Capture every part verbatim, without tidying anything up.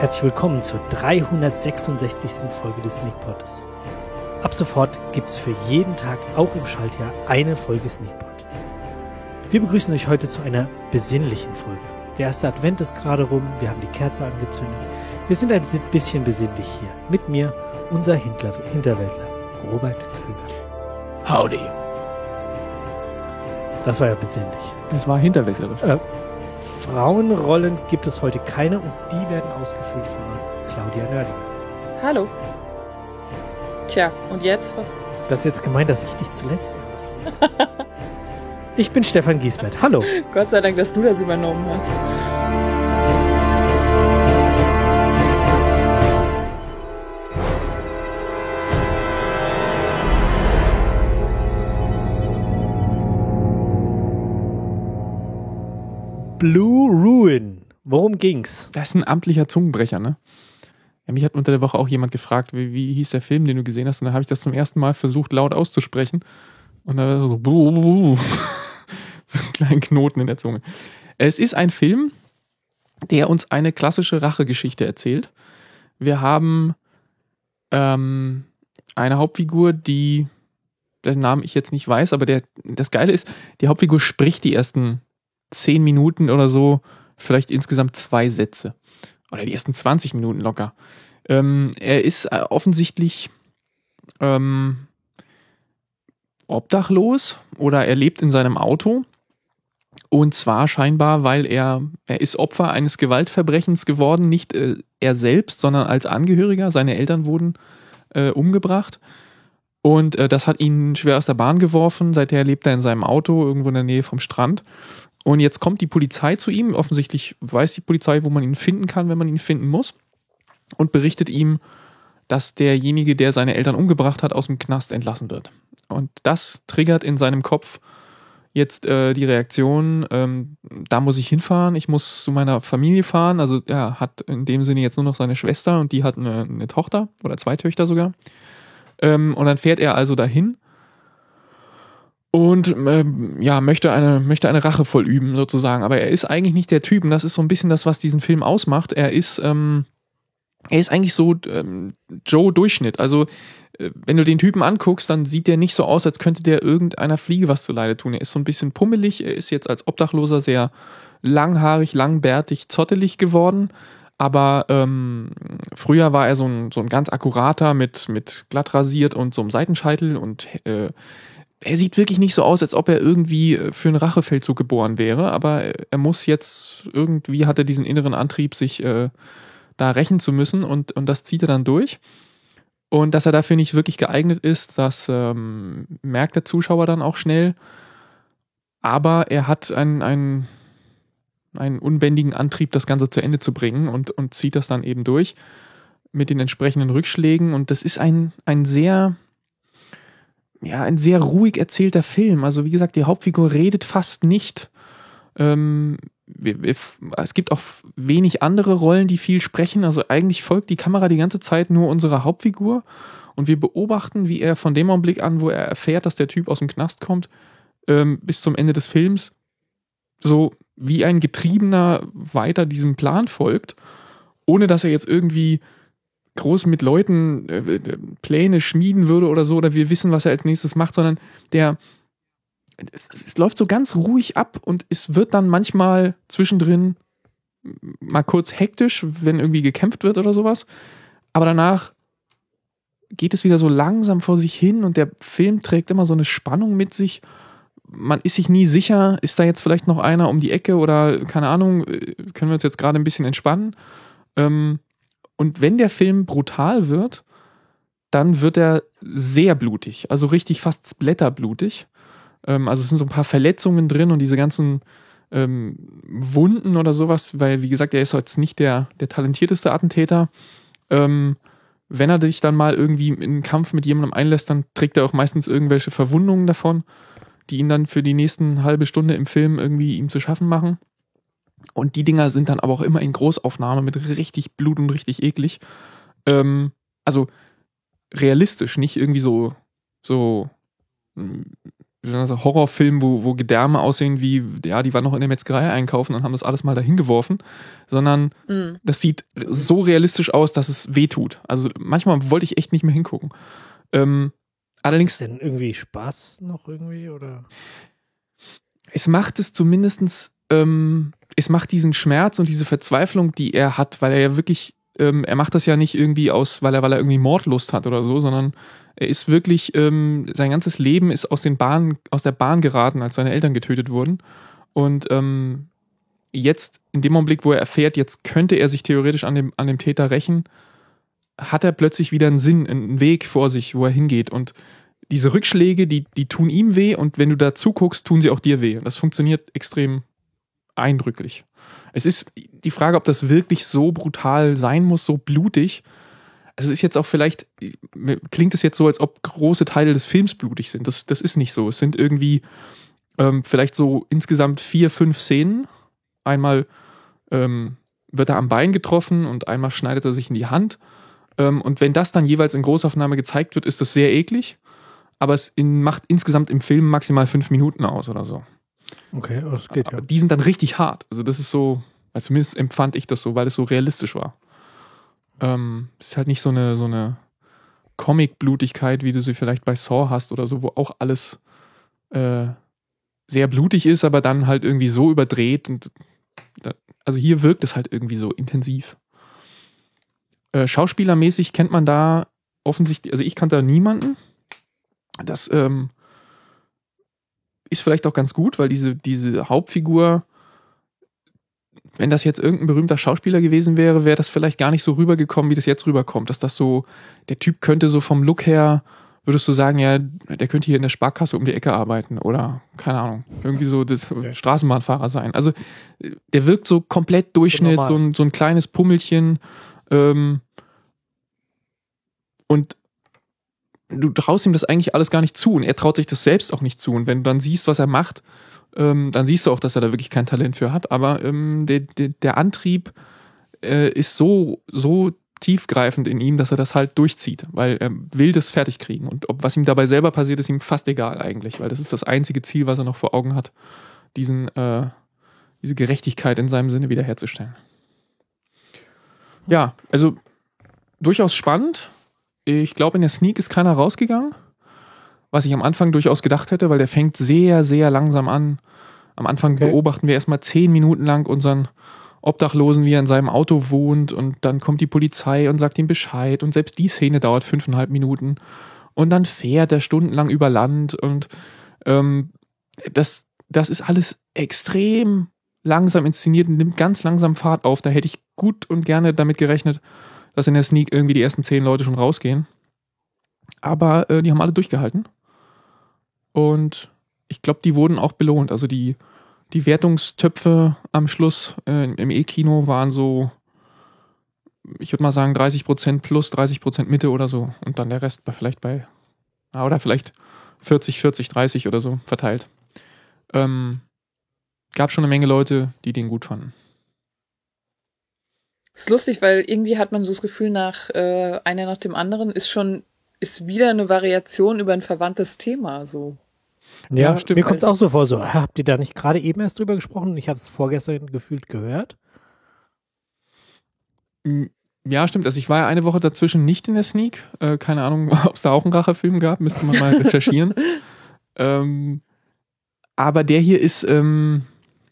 Herzlich willkommen zur dreihundertsechsundsechzigsten Folge des Sneakpods. Ab sofort gibt's für jeden Tag, auch im Schaltjahr, eine Folge Sneakpod. Wir begrüßen euch heute zu einer besinnlichen Folge. Der erste Advent ist gerade rum, wir haben die Kerze angezündet. Wir sind ein bisschen besinnlich hier. Mit mir unser Hinter- Hinterwäldler, Robert Krüger. Howdy. Das war ja besinnlich. Das war hinterwäldlerisch. Äh, Frauenrollen gibt es heute keine und die werden ausgefüllt von Claudia Nördinger. Hallo. Tja, und jetzt? Das ist jetzt gemeint, dass ich dich zuletzt lasse. Ich bin Stefan Giesbert. Hallo. Gott sei Dank, dass du das übernommen hast. Blue Ruin. Worum ging's? Das ist ein amtlicher Zungenbrecher, ne? Ja, mich hat unter der Woche auch jemand gefragt, wie, wie hieß der Film, den du gesehen hast, und da habe ich das zum ersten Mal versucht, laut auszusprechen. Und da war so, buh, buh, buh. So einen kleinen Knoten in der Zunge. Es ist ein Film, der uns eine klassische Rachegeschichte erzählt. Wir haben ähm, eine Hauptfigur, die, dessen Namen ich jetzt nicht weiß, aber der, das Geile ist, die Hauptfigur spricht die ersten zehn Minuten oder so, vielleicht insgesamt zwei Sätze. Oder die ersten zwanzig Minuten locker. Ähm, er ist äh, offensichtlich ähm, obdachlos oder er lebt in seinem Auto. Und zwar scheinbar, weil er, er ist Opfer eines Gewaltverbrechens geworden, nicht äh, er selbst, sondern als Angehöriger. Seine Eltern wurden äh, umgebracht. Und äh, das hat ihn schwer aus der Bahn geworfen. Seither lebt er in seinem Auto, irgendwo in der Nähe vom Strand. Und jetzt kommt die Polizei zu ihm. Offensichtlich weiß die Polizei, wo man ihn finden kann, wenn man ihn finden muss. Und berichtet ihm, dass derjenige, der seine Eltern umgebracht hat, aus dem Knast entlassen wird. Und das triggert in seinem Kopf jetzt äh, die Reaktion, ähm, da muss ich hinfahren, ich muss zu meiner Familie fahren. Also er hat in dem Sinne jetzt nur noch seine Schwester und die hat eine, eine Tochter oder zwei Töchter sogar. Ähm, und dann fährt er also dahin. Und ähm, ja, möchte eine, möchte eine Rache vollüben sozusagen. Aber er ist eigentlich nicht der Typ. Und das ist so ein bisschen das, was diesen Film ausmacht. Er ist, ähm, er ist eigentlich so ähm, Joe Durchschnitt. Also äh, wenn du den Typen anguckst, dann sieht der nicht so aus, als könnte der irgendeiner Fliege was zuleide tun. Er ist so ein bisschen pummelig. Er ist jetzt als Obdachloser sehr langhaarig, langbärtig, zottelig geworden. Aber ähm, früher war er so ein, so ein ganz akkurater mit, mit glatt rasiert und so einem Seitenscheitel und äh, er sieht wirklich nicht so aus, als ob er irgendwie für einen Rachefeldzug geboren wäre, aber er muss jetzt, irgendwie hat er diesen inneren Antrieb, sich äh, da rächen zu müssen und, und das zieht er dann durch. Und dass er dafür nicht wirklich geeignet ist, das ähm, merkt der Zuschauer dann auch schnell. Aber er hat einen, einen, einen unbändigen Antrieb, das Ganze zu Ende zu bringen und, und zieht das dann eben durch mit den entsprechenden Rückschlägen. Und das ist ein, ein sehr... Ja, ein sehr ruhig erzählter Film. Also wie gesagt, die Hauptfigur redet fast nicht. Ähm, wir, wir, es gibt auch wenig andere Rollen, die viel sprechen. Also eigentlich folgt die Kamera die ganze Zeit nur unserer Hauptfigur und wir beobachten, wie er von dem Augenblick an, wo er erfährt, dass der Typ aus dem Knast kommt, ähm, bis zum Ende des Films so wie ein Getriebener weiter diesem Plan folgt, ohne dass er jetzt irgendwie groß mit Leuten äh, Pläne schmieden würde oder so, oder wir wissen, was er als nächstes macht, sondern der es, es läuft so ganz ruhig ab und es wird dann manchmal zwischendrin mal kurz hektisch, wenn irgendwie gekämpft wird oder sowas, aber danach geht es wieder so langsam vor sich hin und der Film trägt immer so eine Spannung mit sich. Man ist sich nie sicher, ist da jetzt vielleicht noch einer um die Ecke oder keine Ahnung, können wir uns jetzt gerade ein bisschen entspannen. Ähm, Und wenn der Film brutal wird, dann wird er sehr blutig, also richtig fast splatterblutig. Ähm, also es sind so ein paar Verletzungen drin und diese ganzen ähm, Wunden oder sowas, weil wie gesagt, er ist jetzt nicht der, der talentierteste Attentäter. Ähm, wenn er sich dann mal irgendwie in einen Kampf mit jemandem einlässt, dann trägt er auch meistens irgendwelche Verwundungen davon, die ihn dann für die nächsten halbe Stunde im Film irgendwie ihm zu schaffen machen. Und die Dinger sind dann aber auch immer in Großaufnahme mit richtig Blut und richtig eklig. Ähm, also realistisch, nicht irgendwie so, so also Horrorfilm, wo, wo Gedärme aussehen wie, ja, die waren noch in der Metzgerei einkaufen und haben das alles mal dahin geworfen, sondern mm. das sieht so realistisch aus, dass es weh tut. Also manchmal wollte ich echt nicht mehr hingucken. Ähm, allerdings. Ist denn irgendwie Spaß noch irgendwie, oder? Es macht es zumindestens, ähm, es macht diesen Schmerz und diese Verzweiflung, die er hat, weil er ja wirklich, ähm, er macht das ja nicht irgendwie aus, weil er, weil er irgendwie Mordlust hat oder so, sondern er ist wirklich, ähm, sein ganzes Leben ist aus den Bahn, aus der Bahn geraten, als seine Eltern getötet wurden. Und ähm, jetzt, in dem Augenblick, wo er erfährt, jetzt könnte er sich theoretisch an dem, an dem Täter rächen, hat er plötzlich wieder einen Sinn, einen Weg vor sich, wo er hingeht. Und diese Rückschläge, die, die tun ihm weh und wenn du da zuguckst, tun sie auch dir weh. Und das funktioniert extrem eindrücklich. Es ist die Frage, ob das wirklich so brutal sein muss, so blutig. Also es ist jetzt auch vielleicht, klingt es jetzt so, als ob große Teile des Films blutig sind. Das, das ist nicht so. Es sind irgendwie ähm, vielleicht so insgesamt vier, fünf Szenen. Einmal ähm, wird er am Bein getroffen und einmal schneidet er sich in die Hand. Ähm, und wenn das dann jeweils in Großaufnahme gezeigt wird, ist das sehr eklig. Aber es in, macht insgesamt im Film maximal fünf Minuten aus oder so. Okay, das geht ja. Aber die sind dann richtig hart. Also das ist so, also zumindest empfand ich das so, weil es so realistisch war. Ähm, es ist halt nicht so eine, so eine Comic-Blutigkeit, wie du sie vielleicht bei Saw hast oder so, wo auch alles äh, sehr blutig ist, aber dann halt irgendwie so überdreht. Und, also hier wirkt es halt irgendwie so intensiv. Äh, schauspielermäßig kennt man da offensichtlich, also ich kannte da niemanden. Das ähm, ist vielleicht auch ganz gut, weil diese, diese Hauptfigur, wenn das jetzt irgendein berühmter Schauspieler gewesen wäre, wäre das vielleicht gar nicht so rübergekommen, wie das jetzt rüberkommt. Dass das so, der Typ könnte so vom Look her, würdest du sagen, ja, der könnte hier in der Sparkasse um die Ecke arbeiten oder, keine Ahnung, irgendwie so das okay. Straßenbahnfahrer sein. Also der wirkt so komplett Durchschnitt, so ein, so ein kleines Pummelchen ähm, und du traust ihm das eigentlich alles gar nicht zu und er traut sich das selbst auch nicht zu. Und wenn du dann siehst, was er macht, ähm, dann siehst du auch, dass er da wirklich kein Talent für hat. Aber ähm, der, der, der Antrieb äh, ist so, so tiefgreifend in ihm, dass er das halt durchzieht, weil er will das fertig kriegen. Und ob was ihm dabei selber passiert, ist ihm fast egal eigentlich, weil das ist das einzige Ziel, was er noch vor Augen hat, diesen, äh, diese Gerechtigkeit in seinem Sinne wiederherzustellen. Ja, also durchaus spannend. Ich glaube, in der Sneak ist keiner rausgegangen, was ich am Anfang durchaus gedacht hätte, weil der fängt sehr, sehr langsam an. Am Anfang okay. beobachten wir erstmal zehn Minuten lang unseren Obdachlosen, wie er in seinem Auto wohnt und dann kommt die Polizei und sagt ihm Bescheid und selbst die Szene dauert fünfeinhalb Minuten und dann fährt er stundenlang über Land und ähm, das, das ist alles extrem langsam inszeniert und nimmt ganz langsam Fahrt auf. Da hätte ich gut und gerne damit gerechnet, dass in der Sneak irgendwie die ersten zehn Leute schon rausgehen. Aber äh, die haben alle durchgehalten. Und ich glaube, die wurden auch belohnt. Also die, die Wertungstöpfe am Schluss äh, im E-Kino waren so, ich würde mal sagen, dreißig Prozent plus, dreißig Prozent Mitte oder so. Und dann der Rest bei, vielleicht bei, oder vielleicht vierzig, vierzig, dreißig oder so verteilt. Ähm, gab schon eine Menge Leute, die den gut fanden. Das ist lustig, weil irgendwie hat man so das Gefühl, nach äh, einer nach dem anderen ist schon, ist wieder eine Variation über ein verwandtes Thema, so. Ja, ja stimmt. Mir kommt es auch so vor, so, habt ihr da nicht gerade eben erst drüber gesprochen? Ich habe es vorgestern gefühlt gehört. Ja, stimmt. Also ich war ja eine Woche dazwischen nicht in der Sneak. Äh, keine Ahnung, ob es da auch einen Rachefilm gab, müsste man mal recherchieren. ähm, aber der hier ist, ähm,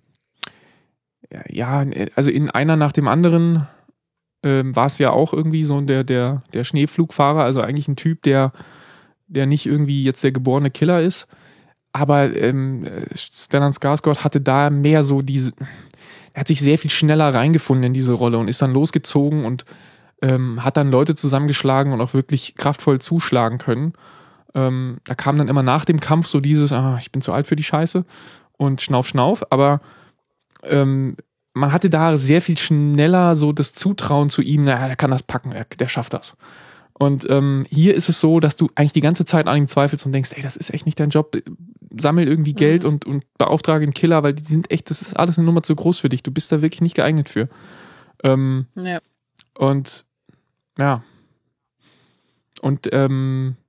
ja, also in einer nach dem anderen ähm, war es ja auch irgendwie so der, der, der Schneepflugfahrer, also eigentlich ein Typ, der, der nicht irgendwie jetzt der geborene Killer ist. Aber ähm, Stellan Skarsgård hatte da mehr so diese, er hat sich sehr viel schneller reingefunden in diese Rolle und ist dann losgezogen und ähm, hat dann Leute zusammengeschlagen und auch wirklich kraftvoll zuschlagen können. Ähm, da kam dann immer nach dem Kampf so dieses, ah, ich bin zu alt für die Scheiße und schnauf, schnauf, aber ähm, man hatte da sehr viel schneller so das Zutrauen zu ihm, naja, der kann das packen, der, der schafft das. Und ähm, hier ist es so, dass du eigentlich die ganze Zeit an ihm zweifelst und denkst, ey, das ist echt nicht dein Job, sammel irgendwie Geld mhm. und, und beauftrage einen Killer, weil die sind echt, das ist alles eine Nummer zu groß für dich, du bist da wirklich nicht geeignet für. Ähm, ja. Und ja. Und ähm,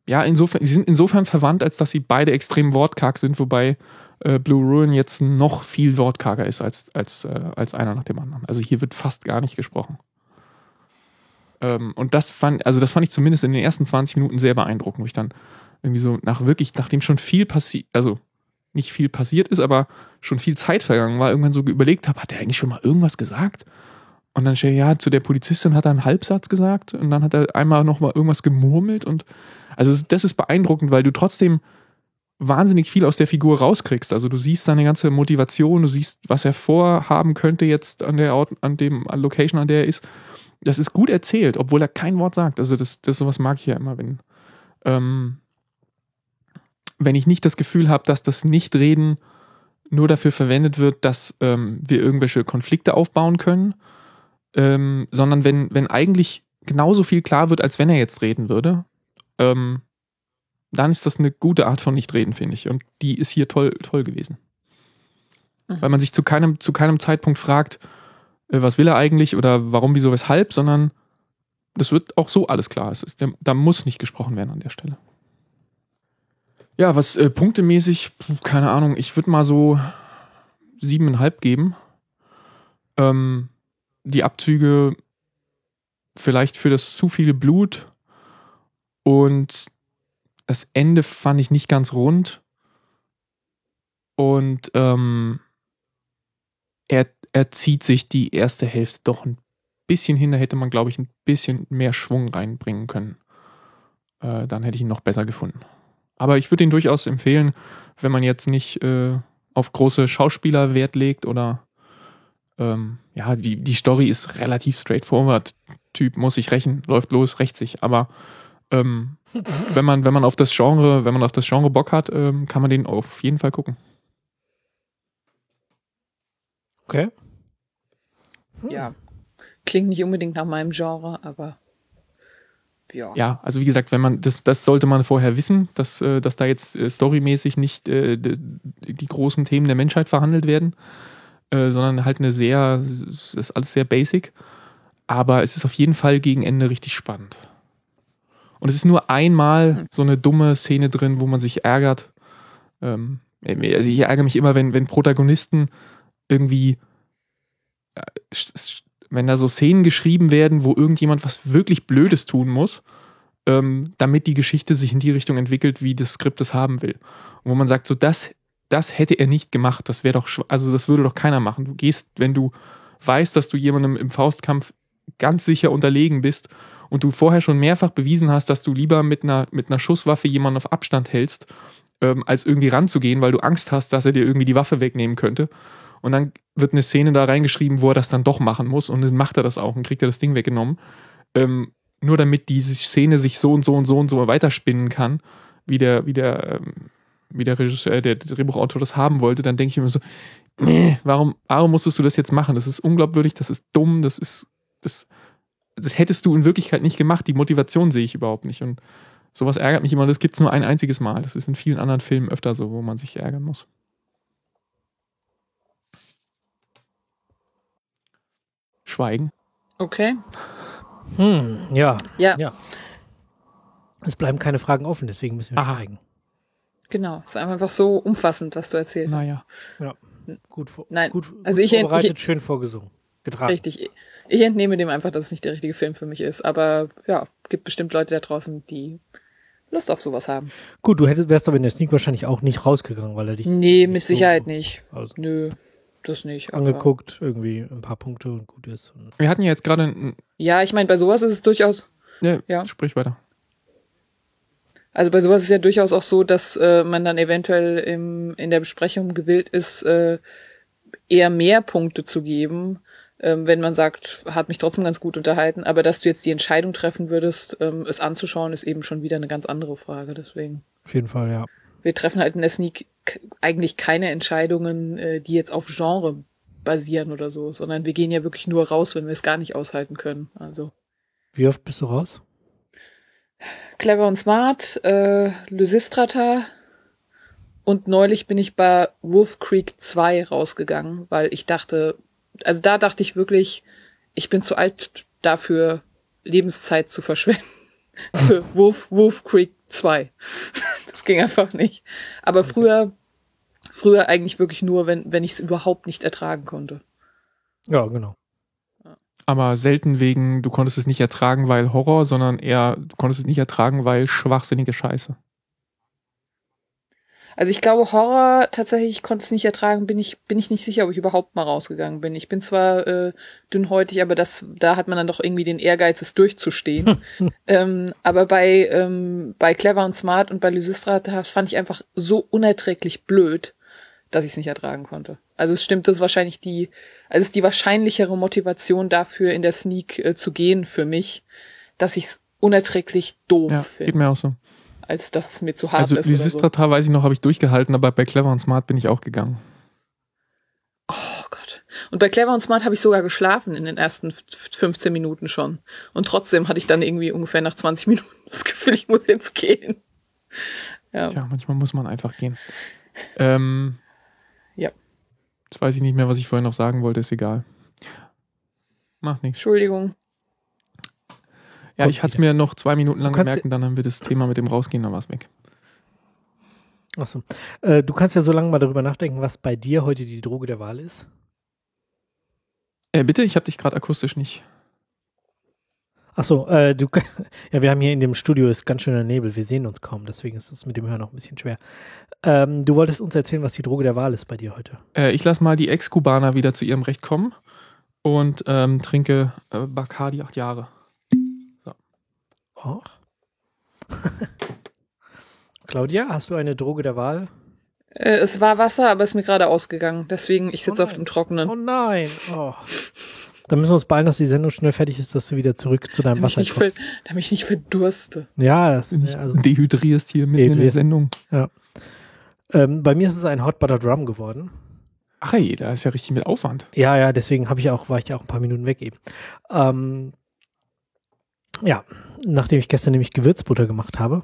ja, insofern, sie sind insofern verwandt, als dass sie beide extrem wortkarg sind, wobei äh, Blue Ruin jetzt noch viel wortkarger ist als, als, äh, als einer nach dem anderen. Also hier wird fast gar nicht gesprochen. Ähm, und das fand, also das fand ich zumindest in den ersten zwanzig Minuten sehr beeindruckend, wo ich dann irgendwie so nach wirklich, nachdem schon viel passiert, also nicht viel passiert ist, aber schon viel Zeit vergangen war, irgendwann so überlegt habe, hat er eigentlich schon mal irgendwas gesagt? Und dann stehe ich, ja, zu der Polizistin hat er einen Halbsatz gesagt und dann hat er einmal noch mal irgendwas gemurmelt und also das ist beeindruckend, weil du trotzdem wahnsinnig viel aus der Figur rauskriegst. Also du siehst seine ganze Motivation, du siehst, was er vorhaben könnte jetzt an der Ort, an dem an Location, an der er ist. Das ist gut erzählt, obwohl er kein Wort sagt. Also das, das sowas mag ich ja immer, wenn ähm, wenn ich nicht das Gefühl habe, dass das Nichtreden nur dafür verwendet wird, dass ähm, wir irgendwelche Konflikte aufbauen können, ähm, sondern wenn, wenn eigentlich genauso viel klar wird, als wenn er jetzt reden würde, ähm, dann ist das eine gute Art von Nichtreden, finde ich. Und die ist hier toll, toll gewesen. Mhm. Weil man sich zu keinem, zu keinem Zeitpunkt fragt, äh, was will er eigentlich oder warum, wieso, weshalb, sondern das wird auch so alles klar. Es ist, da muss nicht gesprochen werden an der Stelle. Ja, was äh, punktemäßig, keine Ahnung, ich würde mal so siebeneinhalb geben. Ähm, die Abzüge vielleicht für das zu viele Blut und das Ende fand ich nicht ganz rund und ähm, er, er zieht sich die erste Hälfte doch ein bisschen hin, da hätte man, glaube ich, ein bisschen mehr Schwung reinbringen können. Äh, dann hätte ich ihn noch besser gefunden. Aber ich würde ihn durchaus empfehlen, wenn man jetzt nicht äh, auf große Schauspieler Wert legt oder ähm, ja, die, die Story ist relativ straightforward. Typ muss sich rächen, läuft los, rächt sich. Aber ähm, wenn man, wenn man auf das Genre, wenn man auf das Genre Bock hat, ähm, kann man den auf jeden Fall gucken. Okay. Hm. Ja, klingt nicht unbedingt nach meinem Genre, aber ja. Ja, also wie gesagt, wenn man, das, das sollte man vorher wissen, dass, äh, dass da jetzt äh, storymäßig nicht äh, die, die großen Themen der Menschheit verhandelt werden, äh, sondern halt eine sehr, das ist alles sehr basic. Aber es ist auf jeden Fall gegen Ende richtig spannend. Und es ist nur einmal so eine dumme Szene drin, wo man sich ärgert. Ähm, also ich ärgere mich immer, wenn, wenn Protagonisten irgendwie, äh, wenn da so Szenen geschrieben werden, wo irgendjemand was wirklich Blödes tun muss, ähm, damit die Geschichte sich in die Richtung entwickelt, wie das Skript es haben will. Und wo man sagt, so das, das hätte er nicht gemacht, das wäre doch, also das würde doch keiner machen. Du gehst, wenn du weißt, dass du jemandem im Faustkampf ganz sicher unterlegen bist und du vorher schon mehrfach bewiesen hast, dass du lieber mit einer, mit einer Schusswaffe jemanden auf Abstand hältst, ähm, als irgendwie ranzugehen, weil du Angst hast, dass er dir irgendwie die Waffe wegnehmen könnte. Und dann wird eine Szene da reingeschrieben, wo er das dann doch machen muss und dann macht er das auch und kriegt er das Ding weggenommen. Ähm, nur damit diese Szene sich so und so und so und so weiterspinnen kann, wie der, wie der, ähm, wie der Regisseur, der Drehbuchautor das haben wollte, dann denke ich immer so, nee, warum, warum musstest du das jetzt machen? Das ist unglaubwürdig, das ist dumm, das ist, das, das hättest du in Wirklichkeit nicht gemacht. Die Motivation sehe ich überhaupt nicht. Und sowas ärgert mich immer. Das gibt es nur ein einziges Mal. Das ist in vielen anderen Filmen öfter so, wo man sich ärgern muss. Schweigen. Okay. Hm, ja. Ja. ja. Es bleiben keine Fragen offen, deswegen müssen wir Aha. schweigen. Genau. Es ist einfach so umfassend, was du erzählt Naja. hast. Ja. Gut, vor, Nein, gut, also gut ich, vorbereitet, ich, schön vorgesungen. Getragen. Richtig. Ich entnehme dem einfach, dass es nicht der richtige Film für mich ist. Aber ja, gibt bestimmt Leute da draußen, die Lust auf sowas haben. Gut, du hättest, wärst aber in der Sneak wahrscheinlich auch nicht rausgegangen, weil er dich Nee, nicht mit so Sicherheit nicht. also Nö, das nicht. aber- angeguckt, irgendwie ein paar Punkte und gut ist. Und Wir hatten ja jetzt gerade ein, Ja, ich meine, bei sowas ist es durchaus, ja, Ja. sprich weiter. also bei sowas ist ja durchaus auch so, dass äh, man dann eventuell im, in der Besprechung gewillt ist, äh, eher mehr Punkte zu geben, ähm, wenn man sagt, hat mich trotzdem ganz gut unterhalten, aber dass du jetzt die Entscheidung treffen würdest, ähm, es anzuschauen, ist eben schon wieder eine ganz andere Frage, deswegen. auf jeden Fall, ja. Wir treffen halt in der Sneak k- eigentlich keine Entscheidungen, äh, die jetzt auf Genre basieren oder so, sondern wir gehen ja wirklich nur raus, wenn wir es gar nicht aushalten können, also. Wie oft bist du raus? Clever und Smart, äh, Lysistrata und neulich bin ich bei Wolf Creek zwei rausgegangen, weil ich dachte, also da dachte ich wirklich, ich bin zu alt dafür, Lebenszeit zu verschwenden. Wolf, Wolf Creek zwei. Das ging einfach nicht. Aber früher, früher eigentlich wirklich nur, wenn, wenn ich es überhaupt nicht ertragen konnte. Ja, genau. Aber selten wegen, du konntest es nicht ertragen, weil Horror, sondern eher, du konntest es nicht ertragen, weil schwachsinnige Scheiße. Also ich glaube, Horror tatsächlich, ich konnte es nicht ertragen, bin ich, bin ich nicht sicher, ob ich überhaupt mal rausgegangen bin. Ich bin zwar äh, dünnhäutig, aber das, da hat man dann doch irgendwie den Ehrgeiz, es durchzustehen. ähm, aber bei, ähm, bei Clever und Smart und bei Lysistra, das fand ich einfach so unerträglich blöd, dass ich es nicht ertragen konnte. Also es stimmt, das ist wahrscheinlich die, also es ist die wahrscheinlichere Motivation dafür, in der Sneak äh, zu gehen für mich, dass ich es unerträglich doof Ja, finde. geht mir auch so. Als dass es mir zu hart Also ist oder so. Lysistrata, weiß ich noch, habe ich durchgehalten, aber bei Clever und Smart bin ich auch gegangen. Oh Gott. Und bei Clever und Smart habe ich sogar geschlafen in den ersten fünfzehn Minuten schon. Und trotzdem hatte ich dann irgendwie ungefähr nach zwanzig Minuten das Gefühl, ich muss jetzt gehen. Ja. Tja, manchmal muss man einfach gehen. Ähm, Ja. Jetzt weiß ich nicht mehr, was ich vorhin noch sagen wollte, ist egal. Macht nichts. Entschuldigung. Ja, ich hatte es mir noch zwei Minuten lang Du kannst- gemerkt und dann haben wir das Thema mit dem Rausgehen, dann war es weg. Achso. Äh, du kannst ja so lange mal darüber nachdenken, was bei dir heute die Droge der Wahl ist. Äh, bitte, ich habe dich gerade akustisch nicht. Achso, äh, du, ja, wir haben hier in dem Studio ist ganz schöner Nebel, wir sehen uns kaum, deswegen ist es mit dem Hören noch ein bisschen schwer. Ähm, du wolltest uns erzählen, was die Droge der Wahl ist bei dir heute. Äh, ich lasse mal die Ex-Kubaner wieder zu ihrem Recht kommen und ähm, trinke äh, Bacardi acht Jahre. Och. Claudia, hast du eine Droge der Wahl? Äh, es war Wasser, aber ist mir gerade ausgegangen. Deswegen, ich sitze Oh auf dem Trockenen. Oh nein. Oh. Dann müssen wir uns beeilen, dass die Sendung schnell fertig ist, dass du wieder zurück zu deinem damit, Wasser ich nicht ver- kommst. damit ich nicht verdurste. Ja, das, Nicht also, dehydrierst hier mitten in der Dehydrierst. Sendung. ähm, bei mir ist es ein Hot Butter Drum geworden. Ach ey, da ist ja richtig mit Aufwand. Ja, ja, deswegen habe ich auch, war ich ja auch ein paar Minuten weg eben. Ähm, ja, nachdem ich gestern nämlich Gewürzbutter gemacht habe.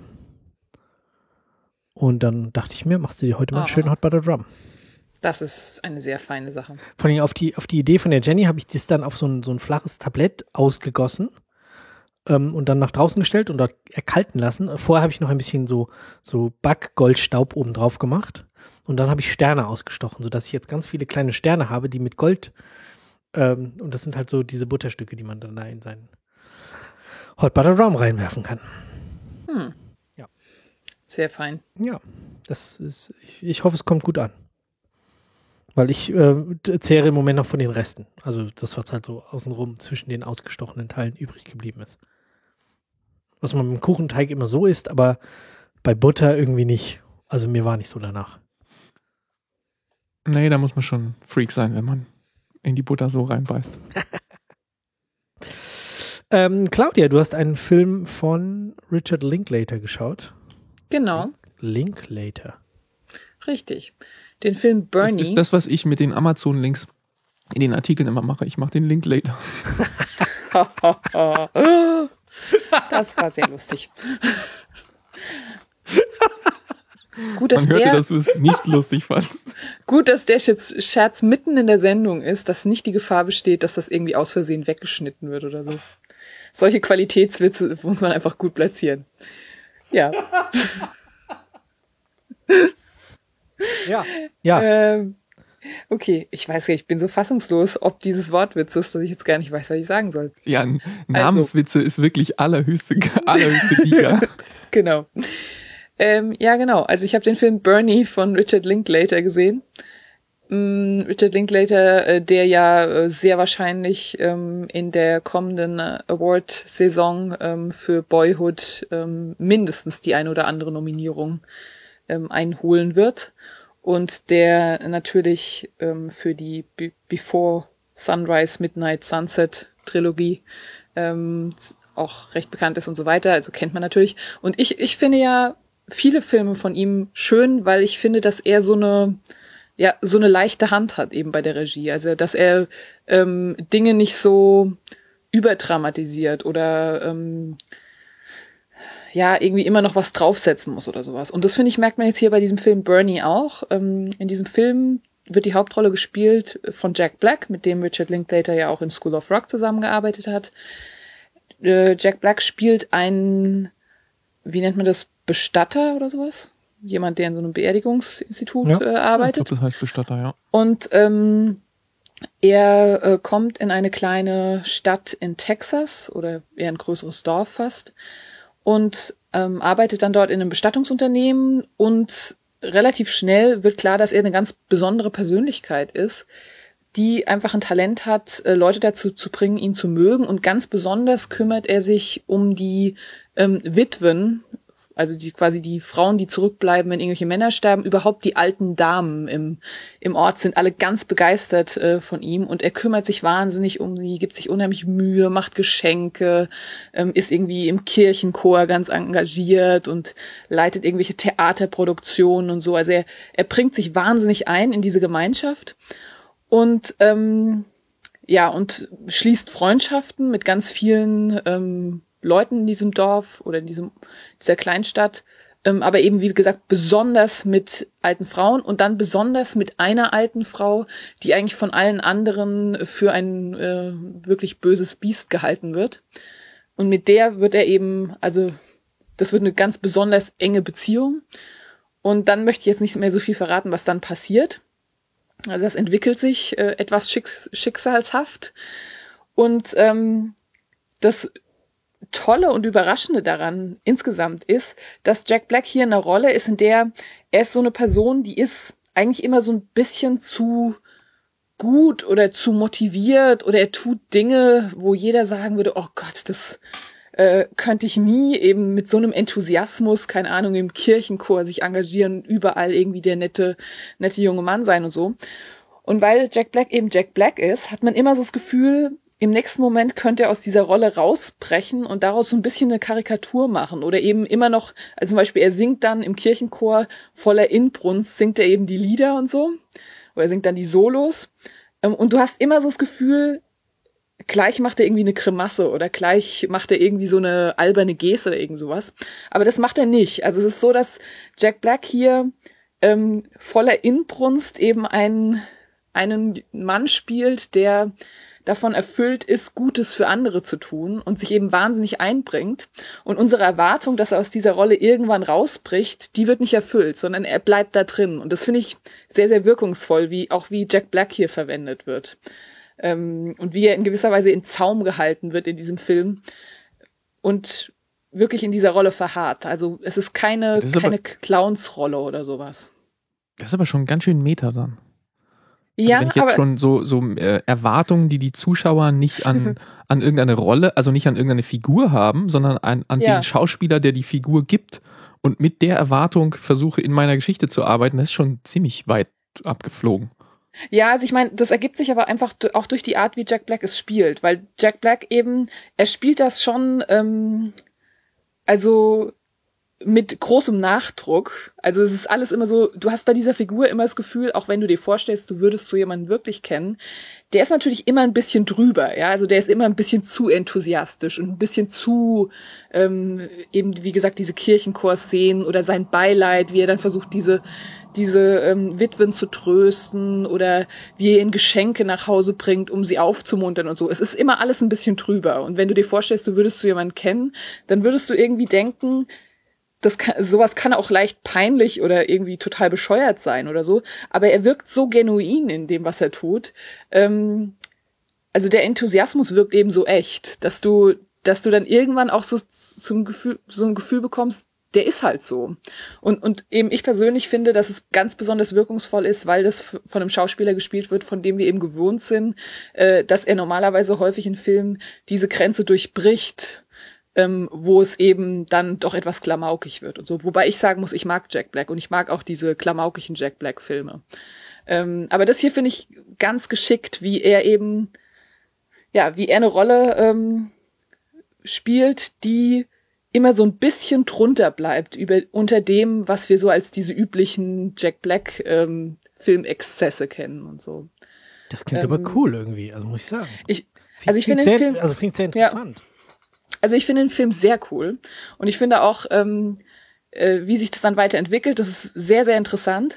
Und dann dachte ich mir, machst du dir heute mal einen Ah. schönen Hot Butter Drum. Das ist eine sehr feine Sache. Vor allem auf die, auf die Idee von der Jenny habe ich das dann auf so ein, so ein flaches Tablett ausgegossen ähm, und dann nach draußen gestellt und dort erkalten lassen. Vorher habe ich noch ein bisschen so, so Backgoldstaub oben drauf gemacht und dann habe ich Sterne ausgestochen, sodass ich jetzt ganz viele kleine Sterne habe, die mit Gold ähm, und das sind halt so diese Butterstücke, die man dann da in seinen Hot Butter Rum reinwerfen kann. Hm. Ja. Sehr fein. Ja, das ist, ich, ich hoffe, es kommt gut an. Weil ich äh, zehre im Moment noch von den Resten. Also das, was halt so außenrum zwischen den ausgestochenen Teilen übrig geblieben ist. Was man mit dem Kuchenteig immer so isst, aber bei Butter irgendwie nicht. Also mir war nicht so danach. Nee, da muss man schon Freak sein, wenn man in die Butter so reinbeißt. Ähm, Claudia, du hast einen Film von Richard Linklater geschaut. Genau, Linklater. richtig. Den Film Bernie. Das ist das, was ich mit den Amazon-Links in den Artikeln immer mache. Ich mache den Link later. Das war sehr lustig. Gut, dass Man hörte, der, dass du es nicht lustig fandst. gut, dass der Scherz, Scherz mitten in der Sendung ist, dass nicht die Gefahr besteht, dass das irgendwie aus Versehen weggeschnitten wird oder so. Solche Qualitätswitze muss man einfach gut platzieren. Ja. Ja, ja. Ähm, okay, ich weiß gar nicht, ich bin so fassungslos, ob dieses Wortwitz ist, dass ich jetzt gar nicht weiß, was ich sagen soll. Ja, N- Namenswitze ist wirklich allerhöchste, allerhöchste Liga. Genau. Ähm, ja, genau. Also ich habe den Film Bernie von Richard Linklater gesehen. Mm, Richard Linklater, äh, der ja äh, sehr wahrscheinlich ähm, in der kommenden äh, Award-Saison ähm, für Boyhood ähm, mindestens die ein oder andere Nominierung ähm, einholen wird. Und der natürlich ähm, für die Be- Before Sunrise, Midnight, Sunset Trilogie ähm, auch recht bekannt ist und so weiter. Also kennt man natürlich. Und ich, ich finde ja viele Filme von ihm schön, weil ich finde, dass er so eine, ja, so eine leichte Hand hat eben bei der Regie. Also, dass er ähm, Dinge nicht so überdramatisiert oder ähm, ja, irgendwie immer noch was draufsetzen muss oder sowas. Und das, finde ich, merkt man jetzt hier bei diesem Film Bernie auch. Ähm, in diesem Film wird die Hauptrolle gespielt von Jack Black, mit dem Richard Linklater ja auch in School of Rock zusammengearbeitet hat. äh, Jack Black spielt einen, wie nennt man das, Bestatter oder sowas? Jemand, der in so einem Beerdigungsinstitut ja. äh, arbeitet. Ich glaube, das heißt Bestatter, ja. Und ähm, er äh, kommt in eine kleine Stadt in Texas oder eher ein größeres Dorf fast und ähm, arbeitet dann dort in einem Bestattungsunternehmen und relativ schnell wird klar, dass er eine ganz besondere Persönlichkeit ist, die einfach ein Talent hat, äh, Leute dazu zu bringen, ihn zu mögen, und ganz besonders kümmert er sich um die ähm, Witwen, also die quasi die Frauen, die zurückbleiben, wenn irgendwelche Männer sterben, überhaupt die alten Damen im im Ort sind alle ganz begeistert äh, von ihm, und er kümmert sich wahnsinnig um sie, gibt sich unheimlich Mühe, macht Geschenke, ähm, ist irgendwie im Kirchenchor ganz engagiert und leitet irgendwelche Theaterproduktionen und so. Also er er bringt sich wahnsinnig ein in diese Gemeinschaft und ähm, ja und schließt Freundschaften mit ganz vielen ähm, Leuten in diesem Dorf oder in diesem, dieser Kleinstadt, ähm, aber eben, wie gesagt, besonders mit alten Frauen und dann besonders mit einer alten Frau, die eigentlich von allen anderen für ein äh, wirklich böses Biest gehalten wird. Und mit der wird er eben, also das wird eine ganz besonders enge Beziehung. Und dann möchte ich jetzt nicht mehr so viel verraten, was dann passiert. Also das entwickelt sich äh, etwas schicks- schicksalshaft. Und ähm, das Tolle und Überraschende daran insgesamt ist, dass Jack Black hier in einer Rolle ist, in der er ist so eine Person, die ist eigentlich immer so ein bisschen zu gut oder zu motiviert, oder er tut Dinge, wo jeder sagen würde, oh Gott, das äh, könnte ich nie, eben mit so einem Enthusiasmus, keine Ahnung, im Kirchenchor sich engagieren, überall irgendwie der nette, nette junge Mann sein und so. Und weil Jack Black eben Jack Black ist, hat man immer so das Gefühl, im nächsten Moment könnte er aus dieser Rolle rausbrechen und daraus so ein bisschen eine Karikatur machen oder eben immer noch, also zum Beispiel er singt dann im Kirchenchor voller Inbrunst, singt er eben die Lieder und so, oder er singt dann die Solos, und du hast immer so das Gefühl, gleich macht er irgendwie eine Grimasse oder gleich macht er irgendwie so eine alberne Geste oder irgend sowas, aber das macht er nicht. Also es ist so, dass Jack Black hier ähm, voller Inbrunst eben einen, einen Mann spielt, der davon erfüllt ist, Gutes für andere zu tun und sich eben wahnsinnig einbringt. Und unsere Erwartung, dass er aus dieser Rolle irgendwann rausbricht, die wird nicht erfüllt, sondern er bleibt da drin. Und das finde ich sehr, sehr wirkungsvoll, wie auch wie Jack Black hier verwendet wird. Ähm, und wie er in gewisser Weise in Zaum gehalten wird in diesem Film und wirklich in dieser Rolle verharrt. Also es ist keine, ist keine Clownsrolle oder sowas. Das ist aber schon ganz schön Meta dann. Also ja, wenn ich jetzt aber schon so, so äh, Erwartungen, die die Zuschauer nicht an, an irgendeine Rolle, also nicht an irgendeine Figur haben, sondern an, an ja. den Schauspieler, der die Figur gibt, und mit der Erwartung versuche, in meiner Geschichte zu arbeiten, das ist schon ziemlich weit abgeflogen. Ja, also ich meine, das ergibt sich aber einfach auch durch die Art, wie Jack Black es spielt, weil Jack Black eben, er spielt das schon, ähm, also mit großem Nachdruck. Also es ist alles immer so, du hast bei dieser Figur immer das Gefühl, auch wenn du dir vorstellst, du würdest so jemanden wirklich kennen, der ist natürlich immer ein bisschen drüber, ja, also der ist immer ein bisschen zu enthusiastisch und ein bisschen zu, ähm, eben wie gesagt, diese Kirchenchor-Szenen oder sein Beileid, wie er dann versucht, diese diese ähm, Witwen zu trösten oder wie er ihnen Geschenke nach Hause bringt, um sie aufzumuntern und so. Es ist immer alles ein bisschen drüber. Und wenn du dir vorstellst, du würdest so jemanden kennen, dann würdest du irgendwie denken, das kann, sowas kann auch leicht peinlich oder irgendwie total bescheuert sein oder so, aber er wirkt so genuin in dem, was er tut. Ähm, also der Enthusiasmus wirkt eben so echt, dass du, dass du dann irgendwann auch so zum Gefühl, so ein Gefühl bekommst, der ist halt so. Und, und eben ich persönlich finde, dass es ganz besonders wirkungsvoll ist, weil das von einem Schauspieler gespielt wird, von dem wir eben gewohnt sind, äh, dass er normalerweise häufig in Filmen diese Grenze durchbricht, Ähm, wo es eben dann doch etwas klamaukig wird und so. Wobei ich sagen muss, ich mag Jack Black und ich mag auch diese klamaukigen Jack Black-Filme. Ähm, aber das hier finde ich ganz geschickt, wie er eben, ja, wie er eine Rolle ähm, spielt, die immer so ein bisschen drunter bleibt über unter dem, was wir so als diese üblichen Jack Black ähm, Filmexzesse kennen und so. Das klingt ähm, aber cool irgendwie, also muss ich sagen. Ich, also ich finde den Film, also klingt sehr interessant. Ja. Also ich finde den Film sehr cool und ich finde auch, ähm, äh, wie sich das dann weiterentwickelt, das ist sehr, sehr interessant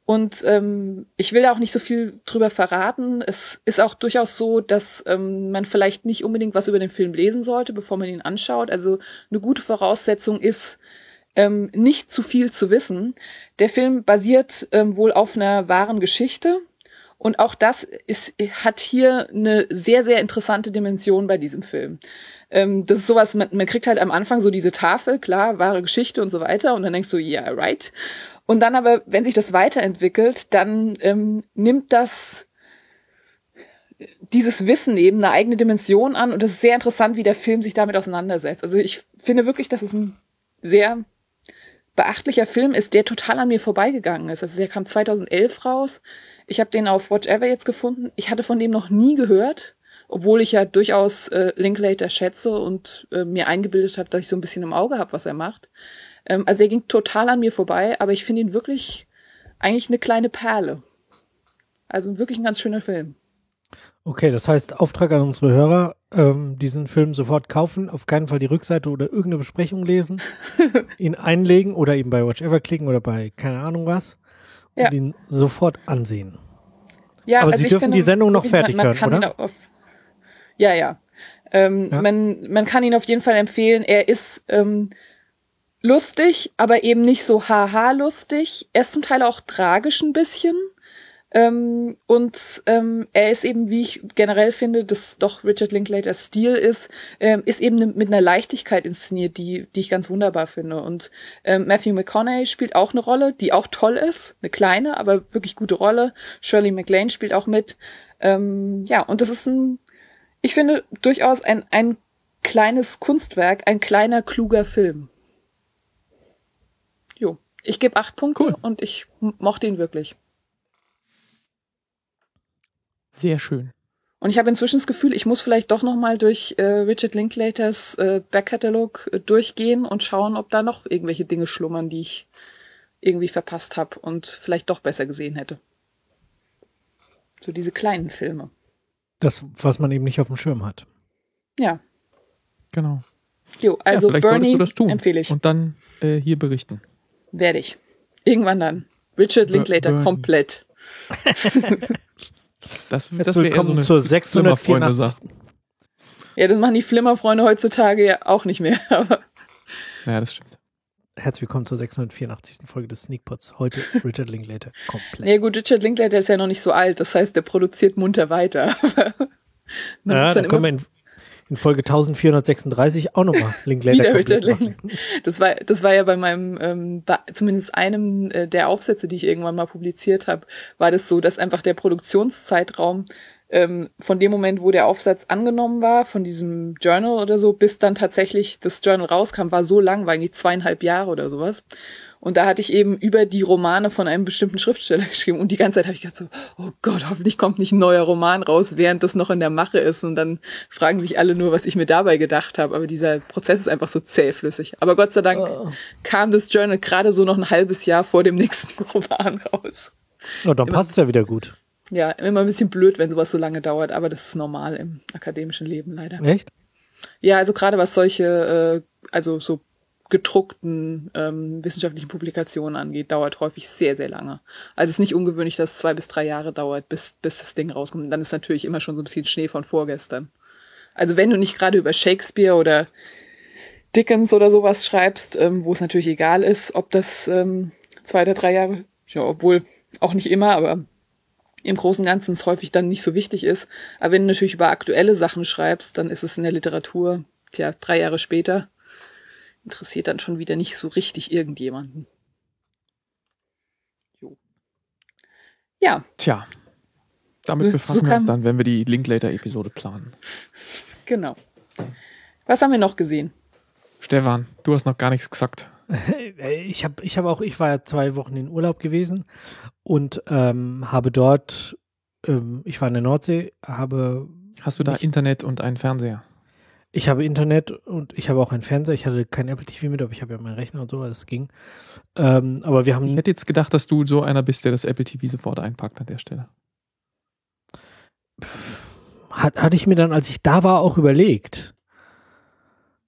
Und ähm, ich will da auch nicht so viel drüber verraten. Es ist auch durchaus so, dass ähm, man vielleicht nicht unbedingt was über den Film lesen sollte, bevor man ihn anschaut. Also eine gute Voraussetzung ist, ähm, nicht zu viel zu wissen. Der Film basiert ähm, wohl auf einer wahren Geschichte. Und auch das ist, hat hier eine sehr, sehr interessante Dimension bei diesem Film. Ähm, das ist sowas, man, man kriegt halt am Anfang so diese Tafel, klar, wahre Geschichte und so weiter. Und dann denkst du, ja, yeah, right. Und dann aber, wenn sich das weiterentwickelt, dann ähm, nimmt das dieses Wissen eben eine eigene Dimension an. Und es ist sehr interessant, wie der Film sich damit auseinandersetzt. Also ich finde wirklich, dass es ein sehr beachtlicher Film ist, der total an mir vorbeigegangen ist. Also der kam zweitausendelf raus. Ich habe den auf Watch Ever jetzt gefunden. Ich hatte von dem noch nie gehört, obwohl ich ja durchaus äh, Linklater schätze und äh, mir eingebildet habe, dass ich so ein bisschen im Auge habe, was er macht. Ähm, also er ging total an mir vorbei, aber ich finde ihn wirklich eigentlich eine kleine Perle. Also wirklich ein ganz schöner Film. Okay, das heißt, Auftrag an unsere Hörer, ähm, diesen Film sofort kaufen, auf keinen Fall die Rückseite oder irgendeine Besprechung lesen, ihn einlegen oder eben bei Watch Ever klicken oder bei keine Ahnung was und ja. ihn sofort ansehen. Ja, aber also Sie ich dürfen finde, die Sendung noch man, fertig man hören, kann oder? Ihn auf, ja, ja. Ähm, ja. Man, man kann ihn auf jeden Fall empfehlen. Er ist ähm, lustig, aber eben nicht so haha lustig. Er ist zum Teil auch tragisch ein bisschen. Ähm, und ähm, er ist eben, wie ich generell finde, dass doch Richard Linklaters Stil ist, ähm, ist eben ne, mit einer Leichtigkeit inszeniert, die die ich ganz wunderbar finde. Und ähm, Matthew McConaughey spielt auch eine Rolle, die auch toll ist, eine kleine, aber wirklich gute Rolle. Shirley MacLaine spielt auch mit. Ähm, ja, und das ist ein, ich finde, durchaus ein ein kleines Kunstwerk, ein kleiner, kluger Film. Jo, ich gebe acht Punkte cool. Und ich m- mochte ihn wirklich. Sehr schön. Und ich habe inzwischen das Gefühl, ich muss vielleicht doch noch mal durch äh, Richard Linklaters äh, Backkatalog äh, durchgehen und schauen, ob da noch irgendwelche Dinge schlummern, die ich irgendwie verpasst habe und vielleicht doch besser gesehen hätte. So diese kleinen Filme. Das, was man eben nicht auf dem Schirm hat. Ja. Genau. Jo, also ja, Bernie du das tun empfehle ich. Und dann äh, hier berichten. Werde ich. Irgendwann dann. Richard Linklater Bernie. komplett. Das, Jetzt das wäre eher so eine zur sechshundertvierundachtzigsten Ja, das machen die Flimmerfreunde heutzutage ja auch nicht mehr. Aber ja, das stimmt. Herzlich willkommen zur sechshundertvierundachtzigsten Folge des Sneakpots. Heute Richard Linklater komplett. Ja gut, Richard Linklater ist ja noch nicht so alt. Das heißt, der produziert munter weiter. Man ja, muss dann dann können wir in, in Folge eintausendvierhundertsechsunddreißig auch nochmal Linklater wieder komplett Richard machen. Das war, das war ja bei meinem, ähm, bei zumindest einem äh, der Aufsätze, die ich irgendwann mal publiziert habe, war das so, dass einfach der Produktionszeitraum ähm, von dem Moment, wo der Aufsatz angenommen war, von diesem Journal oder so, bis dann tatsächlich das Journal rauskam, war so lang, war irgendwie zweieinhalb Jahre oder sowas. Und da hatte ich eben über die Romane von einem bestimmten Schriftsteller geschrieben. Und die ganze Zeit habe ich gedacht so, oh Gott, hoffentlich kommt nicht ein neuer Roman raus, während das noch in der Mache ist. Und dann fragen sich alle nur, was ich mir dabei gedacht habe. Aber dieser Prozess ist einfach so zähflüssig. Aber Gott sei Dank oh. kam das Journal gerade so noch ein halbes Jahr vor dem nächsten Roman raus. Oh, dann passt es ja wieder gut. Ja, immer ein bisschen blöd, wenn sowas so lange dauert. Aber das ist normal im akademischen Leben leider. Echt? Ja, also gerade was solche, äh, also so gedruckten ähm, wissenschaftlichen Publikationen angeht, dauert häufig sehr, sehr lange. Also es ist nicht ungewöhnlich, dass es zwei bis drei Jahre dauert, bis, bis das Ding rauskommt. Und dann ist natürlich immer schon so ein bisschen Schnee von vorgestern. Also wenn du nicht gerade über Shakespeare oder Dickens oder sowas schreibst, ähm, wo es natürlich egal ist, ob das ähm, zwei oder drei Jahre, ja, obwohl auch nicht immer, aber im Großen und Ganzen es häufig dann nicht so wichtig ist. Aber wenn du natürlich über aktuelle Sachen schreibst, dann ist es in der Literatur, tja, drei Jahre später, interessiert dann schon wieder nicht so richtig irgendjemanden. Jo. Ja. Tja, damit befassen so wir uns dann, wenn wir die Linklater-Episode planen. Genau. Was haben wir noch gesehen? Stefan, du hast noch gar nichts gesagt. Ich habe ich hab auch, ich war ja zwei Wochen in Urlaub gewesen und ähm, habe dort, ähm, ich war in der Nordsee, habe... Hast du da ich, Internet und einen Fernseher? Ich habe Internet und ich habe auch einen Fernseher. Ich hatte kein Apple T V mit, aber ich habe ja meinen Rechner und so, das ging. Ähm, aber wir haben. Ich hätte jetzt gedacht, dass du so einer bist, der das Apple T V sofort einpackt an der Stelle. Hat, hatte ich mir dann, als ich da war, auch überlegt.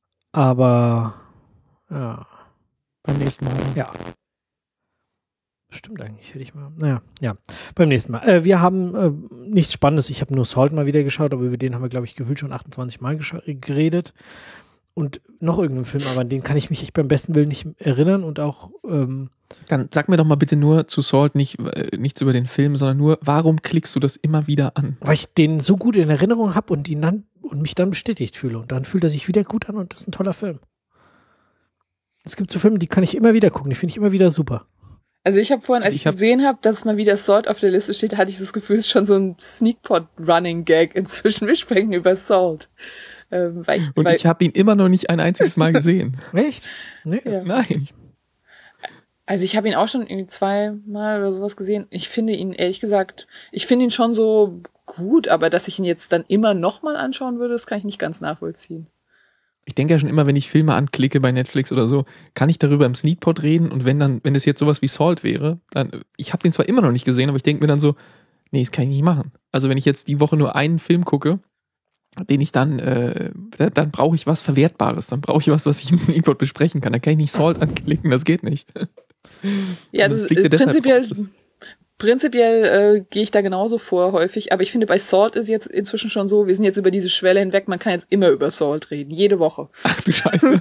Aber ja. Beim nächsten Mal. Ja. Stimmt eigentlich, hätte ich mal. Naja, ja. Beim nächsten Mal. Äh, wir haben äh, nichts Spannendes. Ich habe nur Salt mal wieder geschaut, aber über den haben wir, glaube ich, gefühlt schon achtundzwanzig Mal gescha- geredet. Und noch irgendeinen Film, aber an den kann ich mich echt beim besten Willen nicht erinnern und auch. Ähm, Dann sag mir doch mal bitte nur zu Salt nicht, äh, nichts über den Film, sondern nur, warum klickst du das immer wieder an? Weil ich den so gut in Erinnerung habe und ihn dann und mich dann bestätigt fühle. Und dann fühlt er sich wieder gut an und das ist ein toller Film. Es gibt so Filme, die kann ich immer wieder gucken, die finde ich immer wieder super. Also ich habe vorhin, als Also ich, ich hab- gesehen habe, dass mal wieder Salt auf der Liste steht, hatte ich das Gefühl, es ist schon so ein Sneakpot-Running-Gag inzwischen. Wir sprechen über Salt. Ähm, weil ich, Und weil, ich habe ihn immer noch nicht ein einziges Mal gesehen. Echt? Nee, Ja. Nein. Also ich habe ihn auch schon irgendwie zweimal oder sowas gesehen. Ich finde ihn, ehrlich gesagt, ich finde ihn schon so gut, aber dass ich ihn jetzt dann immer nochmal anschauen würde, das kann ich nicht ganz nachvollziehen. Ich denke ja schon immer, wenn ich Filme anklicke bei Netflix oder so, kann ich darüber im Sneakpot reden und wenn dann, wenn es jetzt sowas wie Salt wäre, dann, ich habe den zwar immer noch nicht gesehen, aber ich denke mir dann so, nee, das kann ich nicht machen. Also wenn ich jetzt die Woche nur einen Film gucke, den ich dann, äh, dann brauche ich was Verwertbares, dann brauche ich was, was ich im Sneakpot besprechen kann. Dann kann ich nicht Salt anklicken, das geht nicht. Ja, Also also fliegt äh, dir deshalb prinzipiell, raus, das- prinzipiell äh, gehe ich da genauso vor häufig, aber ich finde, bei Salt ist jetzt inzwischen schon so, wir sind jetzt über diese Schwelle hinweg, man kann jetzt immer über Salt reden, jede Woche. Ach du Scheiße.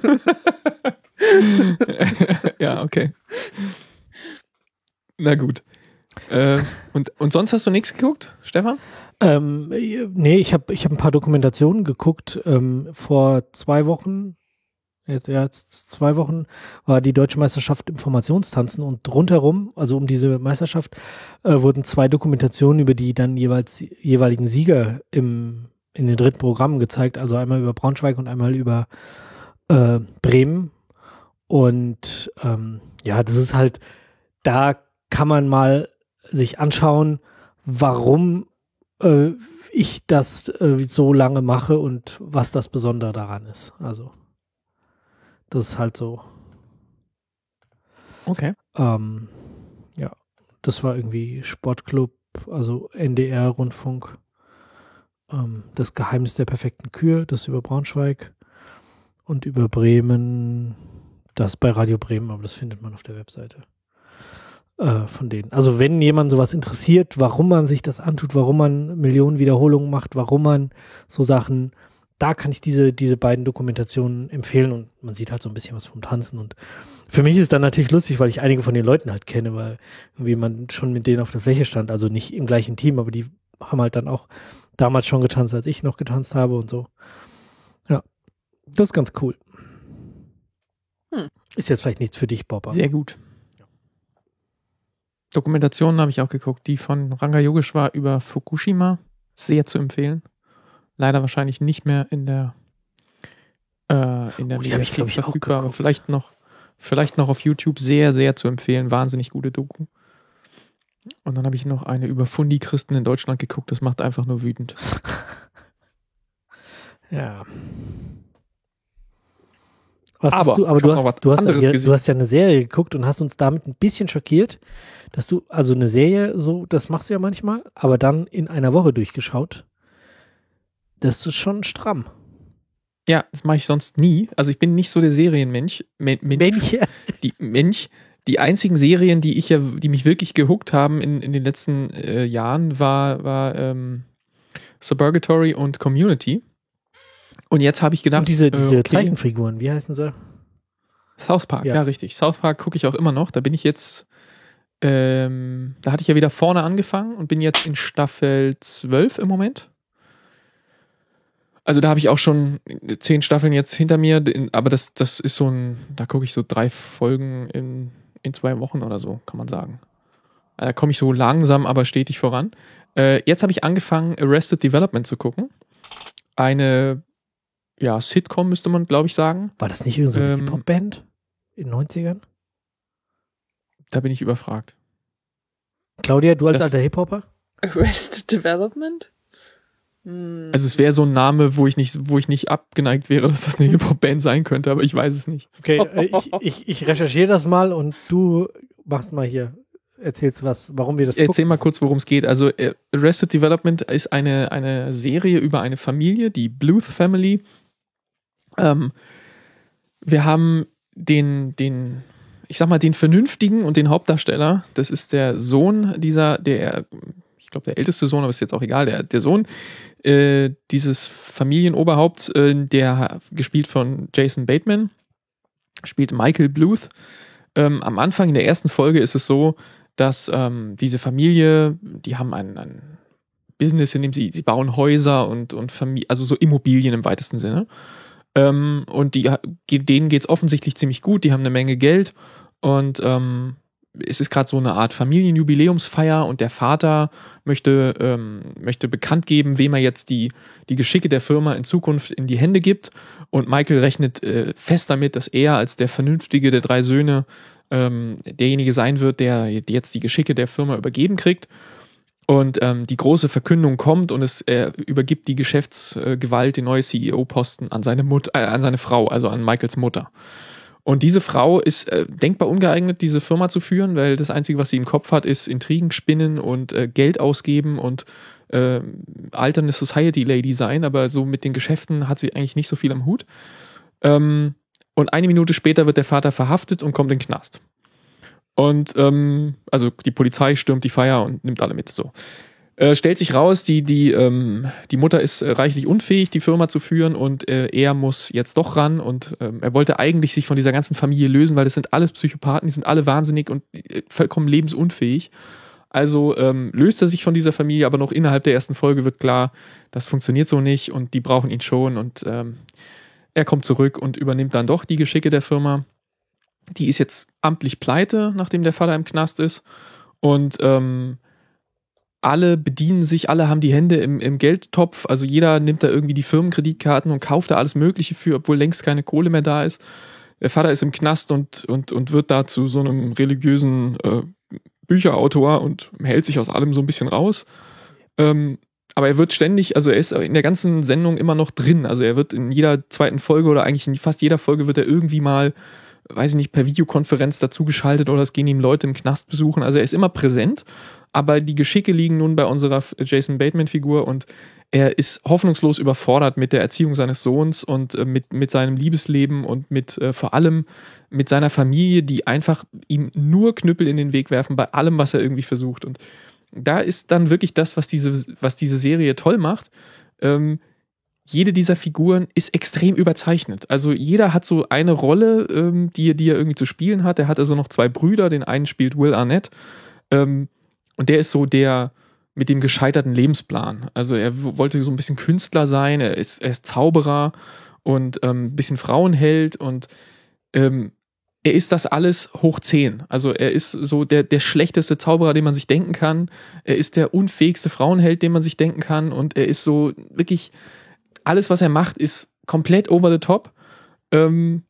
Ja, okay. Na gut. Äh, und, und sonst hast du nichts geguckt, Stefan? Ähm, nee, ich habe ich hab ein paar Dokumentationen geguckt. Ähm, vor zwei Wochen, jetzt, ja, jetzt zwei Wochen war die Deutsche Meisterschaft Informationstanzen und rundherum, also um diese Meisterschaft, äh, wurden zwei Dokumentationen über die dann jeweils jeweiligen Sieger im, in den dritten Programmen gezeigt. Also einmal über Braunschweig und einmal über äh, Bremen. Und ähm, ja, das ist halt, da kann man mal sich anschauen, warum äh, ich das äh, so lange mache und was das Besondere daran ist. Also, das ist halt so. Okay. Ähm, ja, das war irgendwie Sportclub, also N D R-Rundfunk. Ähm, das Geheimnis der perfekten Kür, das über Braunschweig. Und über Bremen, das bei Radio Bremen, aber das findet man auf der Webseite äh, von denen. Also wenn jemand sowas interessiert, warum man sich das antut, warum man Millionen Wiederholungen macht, warum man so Sachen, da kann ich diese, diese beiden Dokumentationen empfehlen und man sieht halt so ein bisschen was vom Tanzen und für mich ist es dann natürlich lustig, weil ich einige von den Leuten halt kenne, weil irgendwie man schon mit denen auf der Fläche stand, also nicht im gleichen Team, aber die haben halt dann auch damals schon getanzt, als ich noch getanzt habe und so. Ja, das ist ganz cool. Hm. Ist jetzt vielleicht nichts für dich, Bob. aber- Sehr gut. Dokumentationen habe ich auch geguckt, die von Ranga Yogeshwar über Fukushima, sehr zu empfehlen. Leider wahrscheinlich nicht mehr in der äh, in der Oh, die hab ich, glaub ich, auch verfügbar, aber geguckt. vielleicht noch vielleicht noch auf YouTube sehr, sehr zu empfehlen. Wahnsinnig gute Doku. Und dann habe ich noch eine über Fundi-Christen in Deutschland geguckt, das macht einfach nur wütend. Ja. Was Aber hast du, aber ich du hab noch hast, was du, hast ja, anderes hier- gesehen. du hast ja eine Serie geguckt und hast uns damit ein bisschen schockiert, dass du, also eine Serie, so, das machst du ja manchmal, aber dann in einer Woche durchgeschaut. Das ist schon stramm. Ja, das mache ich sonst nie. Also ich bin nicht so der Serienmensch. Men Mensch. Mensch. Die Mensch. Die einzigen Serien, die ich ja, die mich wirklich gehuckt haben in, in den letzten äh, Jahren, war, war ähm, Suburgatory und Community. Und jetzt habe ich gedacht, Und diese, diese äh, okay, Zeichenfiguren, wie heißen sie? South Park, ja. Ja. richtig. South Park gucke ich auch immer noch. Da bin ich jetzt, ähm, da hatte ich ja wieder vorne angefangen und bin jetzt in Staffel zwölf im Moment. Also da habe ich auch schon zehn Staffeln jetzt hinter mir, aber das, das ist so ein, da gucke ich so drei Folgen in, in zwei Wochen oder so, kann man sagen. Da komme ich so langsam, aber stetig voran. Äh, jetzt habe ich angefangen, Arrested Development zu gucken. Eine, ja, Sitcom müsste man, glaube ich, sagen. War das nicht irgendeine Ähm, Hip-Hop-Band in den neunzigern? Da bin ich überfragt. Claudia, du als Das- alter Hip-Hopper? Arrested Development? Hm. Also es wäre so ein Name, wo ich nicht, wo ich nicht abgeneigt wäre, dass das eine Hip-Hop-Band sein könnte, aber ich weiß es nicht. Okay, äh, ich, ich, ich recherchiere das mal und du machst mal hier, erzählst was, warum wir das Ich erzähl gucken. mal kurz, worum es geht. Also äh, Arrested Development ist eine, eine Serie über eine Familie, die Bluth Family. Ähm, wir haben den, den ich sag mal, den Vernünftigen und den Hauptdarsteller, das ist der Sohn dieser, der, ich glaube, der älteste Sohn, aber ist jetzt auch egal, der, der Sohn äh, dieses Familienoberhaupts, äh, der gespielt von Jason Bateman, spielt Michael Bluth. Ähm, am Anfang in der ersten Folge ist es so, dass ähm, diese Familie, die haben ein, ein Business, in dem sie, sie bauen Häuser und, und Familie, also so Immobilien im weitesten Sinne. Ähm, und die, denen geht es offensichtlich ziemlich gut, die haben eine Menge Geld und ähm, es ist gerade so eine Art Familienjubiläumsfeier und der Vater möchte, ähm, möchte bekannt geben, wem er jetzt die, die Geschicke der Firma in Zukunft in die Hände gibt. Und Michael rechnet äh, fest damit, dass er als der Vernünftige der drei Söhne ähm, derjenige sein wird, der jetzt die Geschicke der Firma übergeben kriegt. Und ähm, die große Verkündung kommt und es er übergibt die Geschäftsgewalt, den neuen C E O-Posten an seine Mut, äh, an seine Frau, also an Michaels Mutter. Und diese Frau ist äh, denkbar ungeeignet, diese Firma zu führen, weil das Einzige, was sie im Kopf hat, ist Intrigen spinnen und äh, Geld ausgeben und äh, alternde Society-Lady sein, aber so mit den Geschäften hat sie eigentlich nicht so viel am Hut. Ähm, und eine Minute später wird der Vater verhaftet und kommt in den Knast. Und ähm, also die Polizei stürmt die Feier und nimmt alle mit. So. Äh, stellt sich raus, die, die, ähm, die Mutter ist äh, reichlich unfähig, die Firma zu führen und äh, er muss jetzt doch ran und ähm, er wollte eigentlich sich von dieser ganzen Familie lösen, weil das sind alles Psychopathen, die sind alle wahnsinnig und äh, vollkommen lebensunfähig. Also ähm, löst er sich von dieser Familie, aber noch innerhalb der ersten Folge wird klar, das funktioniert so nicht und die brauchen ihn schon und ähm, er kommt zurück und übernimmt dann doch die Geschicke der Firma. Die ist jetzt amtlich pleite, nachdem der Vater im Knast ist. Und ähm, alle bedienen sich, alle haben die Hände im, im Geldtopf. Also jeder nimmt da irgendwie die Firmenkreditkarten und kauft da alles Mögliche für, obwohl längst keine Kohle mehr da ist. Der Vater ist im Knast und, und, und wird da zu so einem religiösen äh, Bücherautor und hält sich aus allem so ein bisschen raus. Ähm, aber er wird ständig, also er ist in der ganzen Sendung immer noch drin. Also er wird in jeder zweiten Folge oder eigentlich in fast jeder Folge wird er irgendwie mal, weiß ich nicht, per Videokonferenz dazugeschaltet oder es gehen ihm Leute im Knast besuchen. Also er ist immer präsent, aber die Geschicke liegen nun bei unserer Jason Bateman-Figur und er ist hoffnungslos überfordert mit der Erziehung seines Sohns und äh, mit, mit seinem Liebesleben und mit äh, vor allem mit seiner Familie, die einfach ihm nur Knüppel in den Weg werfen bei allem, was er irgendwie versucht. Und da ist dann wirklich das, was diese, was diese Serie toll macht. Ähm, jede dieser Figuren ist extrem überzeichnet. Also jeder hat so eine Rolle, ähm, die, die er irgendwie zu spielen hat. Er hat also noch zwei Brüder. Den einen spielt Will Arnett. Ähm, und der ist so der mit dem gescheiterten Lebensplan. Also er w- wollte so ein bisschen Künstler sein. Er ist, er ist Zauberer und ähm, ein bisschen Frauenheld. Und ähm, er ist das alles hoch zehn. Also er ist so der, der schlechteste Zauberer, den man sich denken kann. Er ist der unfähigste Frauenheld, den man sich denken kann. Und er ist so wirklich... Alles, was er macht, ist komplett over the top. Ähm,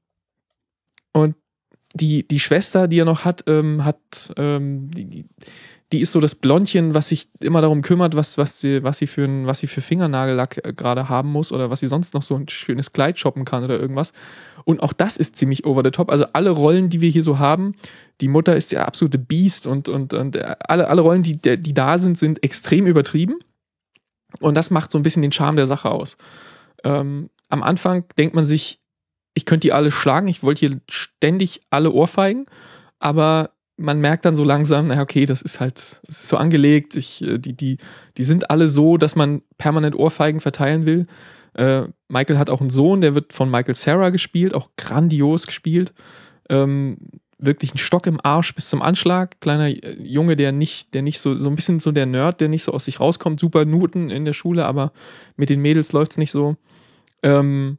und die, die Schwester, die er noch hat, ähm, hat ähm, die, die ist so das Blondchen, was sich immer darum kümmert, was, was, sie, was, sie, für ein, was sie für Fingernagellack gerade haben muss oder was sie sonst noch so ein schönes Kleid shoppen kann oder irgendwas. Und auch das ist ziemlich over the top. Also alle Rollen, die wir hier so haben, die Mutter ist der absolute Biest und, und, und alle, alle Rollen, die, die da sind, sind extrem übertrieben. Und das macht so ein bisschen den Charme der Sache aus. Ähm, am Anfang denkt man sich, ich könnte die alle schlagen, ich wollte hier ständig alle ohrfeigen, aber man merkt dann so langsam, naja, okay, das ist halt, das ist so angelegt, ich, die, die, die sind alle so, dass man permanent Ohrfeigen verteilen will. Äh, Michael hat auch einen Sohn, der wird von Michael Cera gespielt, auch grandios gespielt. Ähm, wirklich ein Stock im Arsch bis zum Anschlag. Kleiner Junge, der nicht, der nicht so, so ein bisschen so der Nerd, der nicht so aus sich rauskommt. Super Noten in der Schule, aber mit den Mädels läuft's nicht so. Ähm,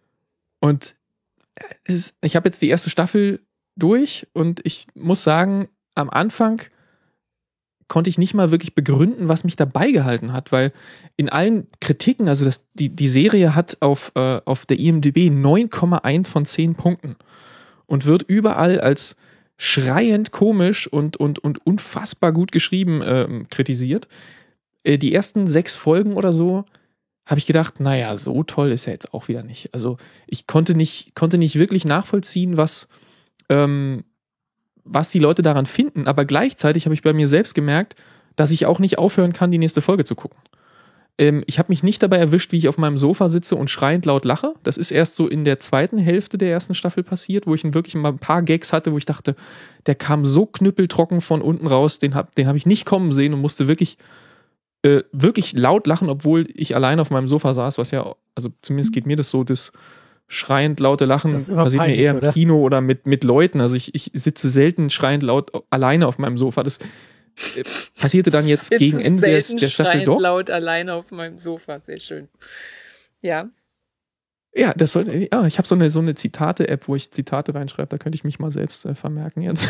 und es ist, ich habe jetzt die erste Staffel durch und ich muss sagen, am Anfang konnte ich nicht mal wirklich begründen, was mich dabei gehalten hat, weil in allen Kritiken, also das, die, die Serie hat auf, äh, auf der I M D B neun Komma eins von zehn Punkten. Und wird überall als schreiend komisch und, und, und unfassbar gut geschrieben äh, kritisiert. Äh, die ersten sechs Folgen oder so habe ich gedacht, naja, so toll ist er jetzt auch wieder nicht. Also ich konnte nicht, konnte nicht wirklich nachvollziehen, was, ähm, was die Leute daran finden. Aber gleichzeitig habe ich bei mir selbst gemerkt, dass ich auch nicht aufhören kann, die nächste Folge zu gucken. ähm, ich habe mich nicht dabei erwischt, wie ich auf meinem Sofa sitze und schreiend laut lache. Das ist erst so in der zweiten Hälfte der ersten Staffel passiert, wo ich wirklich mal ein paar Gags hatte, wo ich dachte, der kam so knüppeltrocken von unten raus, den habe den hab ich nicht kommen sehen und musste wirklich, äh, wirklich laut lachen, obwohl ich allein auf meinem Sofa saß, was ja, also zumindest geht mir das so, das schreiend laute Lachen passiert peinlich, mir eher im oder? Kino oder mit, mit Leuten. Also ich, ich sitze selten schreiend laut alleine auf meinem Sofa. Das äh, passierte dann jetzt gegen Ende der, der Staffel doch. Laut alleine auf meinem Sofa, sehr schön. Ja. Ja, das sollte, ja, ich habe so eine, so eine Zitate-App, wo ich Zitate reinschreibe, da könnte ich mich mal selbst äh, vermerken jetzt.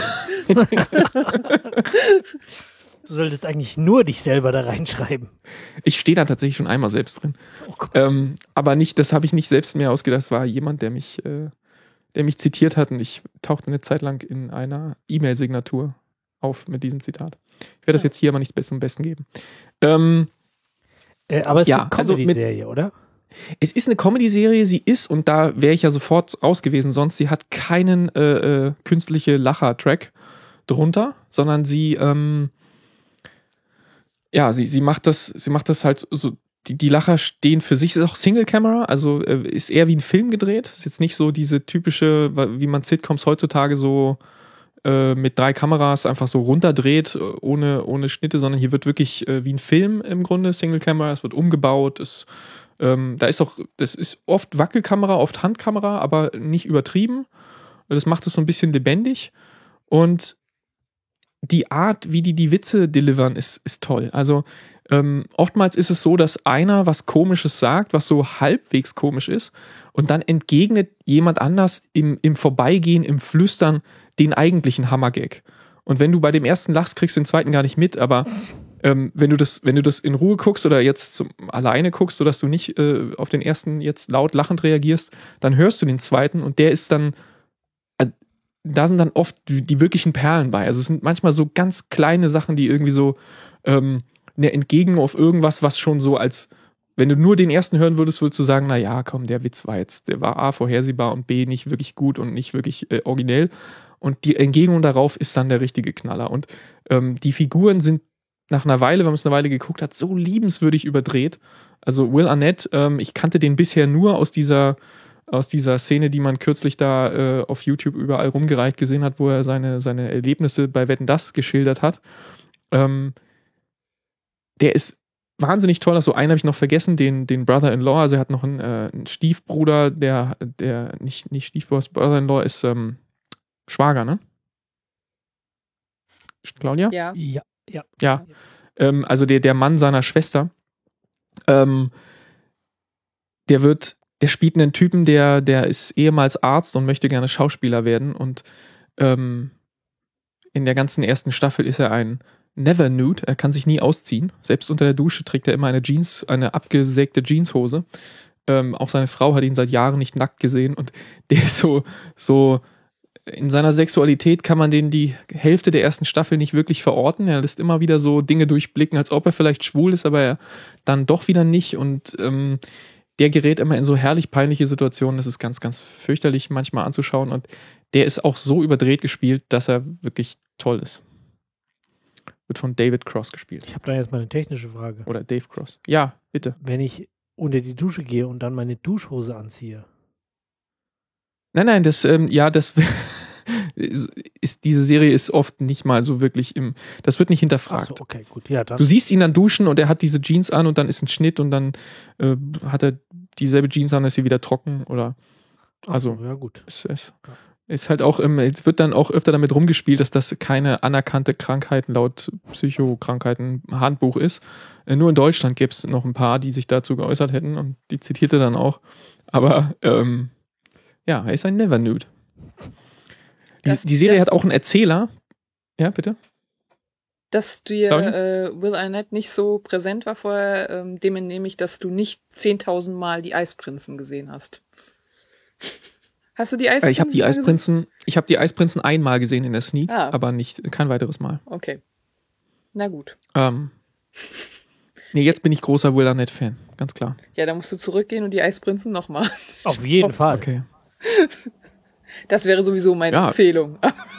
Du solltest eigentlich nur dich selber da reinschreiben. Ich stehe da tatsächlich schon einmal selbst drin. Oh ähm, aber nicht, das habe ich nicht selbst mehr ausgedacht. Das war jemand, der mich, äh, der mich zitiert hat und ich tauchte eine Zeit lang in einer E-Mail-Signatur auf mit diesem Zitat. Ich werde das jetzt hier aber nicht zum Besten geben. Ähm, äh, aber es ist ja, eine Comedy-Serie, also oder? Es ist eine Comedy-Serie, sie ist, und da wäre ich ja sofort raus gewesen, sonst sie hat keinen äh, äh, künstliche Lacher-Track drunter, sondern sie ähm, ja, sie, sie macht das, sie macht das halt so, die, die Lacher stehen für sich, ist auch Single-Camera, also äh, ist eher wie ein Film gedreht, ist jetzt nicht so diese typische, wie man Sitcoms heutzutage so äh, mit drei Kameras einfach so runterdreht, ohne, ohne Schnitte, sondern hier wird wirklich äh, wie ein Film im Grunde Single-Camera, es wird umgebaut, es, ähm, da ist auch, das ist oft Wackelkamera, oft Handkamera, aber nicht übertrieben, das macht es so ein bisschen lebendig und die Art, wie die die Witze delivern, ist, ist toll. Also ähm, oftmals ist es so, dass einer was Komisches sagt, was so halbwegs komisch ist und dann entgegnet jemand anders im, im Vorbeigehen, im Flüstern den eigentlichen Hammergag. Und wenn du bei dem ersten lachst, kriegst du den zweiten gar nicht mit, aber ähm, wenn du das, wenn du das in Ruhe guckst oder jetzt zum, alleine guckst, sodass du nicht äh, auf den ersten jetzt laut lachend reagierst, dann hörst du den zweiten und der ist dann, da sind dann oft die, die wirklichen Perlen bei. Also es sind manchmal so ganz kleine Sachen, die irgendwie so ähm, eine Entgegnung auf irgendwas, was schon so als, wenn du nur den ersten hören würdest, würdest du sagen, na ja, komm, der Witz war jetzt, der war A, vorhersehbar und B, nicht wirklich gut und nicht wirklich äh, originell. Und die Entgegnung darauf ist dann der richtige Knaller. Und ähm, die Figuren sind nach einer Weile, wenn man es eine Weile geguckt hat, so liebenswürdig überdreht. Also Will Arnett, ähm, ich kannte den bisher nur aus dieser aus dieser Szene, die man kürzlich da äh, auf YouTube überall rumgereicht gesehen hat, wo er seine, seine Erlebnisse bei Wetten, dass geschildert hat. Ähm, der ist wahnsinnig toll. Also einen habe ich noch vergessen, den, den Brother-in-Law. Also er hat noch einen, äh, einen Stiefbruder, der, der nicht, nicht Stiefbruder, Brother-in-Law ist ähm, Schwager, ne? Claudia? Ja. Ja. Ja. ja. Ähm, also der, der Mann seiner Schwester. Ähm, der wird Der spielt einen Typen, der, der ist ehemals Arzt und möchte gerne Schauspieler werden. Und ähm, in der ganzen ersten Staffel ist er ein Never Nude. Er kann sich nie ausziehen. Selbst unter der Dusche trägt er immer eine Jeans, eine abgesägte Jeanshose. Ähm, auch seine Frau hat ihn seit Jahren nicht nackt gesehen. Und der ist so, so in seiner Sexualität kann man den die Hälfte der ersten Staffel nicht wirklich verorten. Er lässt immer wieder so Dinge durchblicken, als ob er vielleicht schwul ist, aber er dann doch wieder nicht. Und ähm, der gerät immer in so herrlich peinliche Situationen. Das ist ganz, ganz fürchterlich manchmal anzuschauen. Und der ist auch so überdreht gespielt, dass er wirklich toll ist. Wird von David Cross gespielt. Ich habe da jetzt mal eine technische Frage. Oder Dave Cross. Ja, bitte. Wenn ich unter die Dusche gehe und dann meine Duschhose anziehe. Nein, nein, das, ähm, ja, das ist, diese Serie ist oft nicht mal so wirklich im, das wird nicht hinterfragt. Ach so, okay, gut, ja, dann. Du siehst ihn dann duschen und er hat diese Jeans an und dann ist ein Schnitt und dann äh, hat er dieselbe Jeans an, ist sie wieder trocken oder, also. Ach so, ja, gut. Ist, ist, ist halt auch, im, es wird dann auch öfter damit rumgespielt, dass das keine anerkannte Krankheit laut Psychokrankheiten-Handbuch ist. Äh, nur in Deutschland gäbe es noch ein paar, die sich dazu geäußert hätten und die zitierte dann auch. Aber, ähm, ja, er ist ein Never Nude. Die, die Serie hat auch einen Erzähler. Ja, bitte? Dass dir äh, Will Arnett nicht so präsent war vorher, ähm, dem entnehme ich, dass du nicht zehntausend Mal die Eisprinzen gesehen hast. Hast du die Eisprinzen? Ich habe die Eisprinzen, ich habe die Eisprinzen einmal gesehen in der Sneak, ah. aber nicht kein weiteres Mal. Okay. Na gut. Ähm, nee, jetzt bin ich großer Will Arnett-Fan, ganz klar. Ja, dann musst du zurückgehen und die Eisprinzen nochmal. Auf jeden Fall. Okay. Das wäre sowieso meine ja. Empfehlung.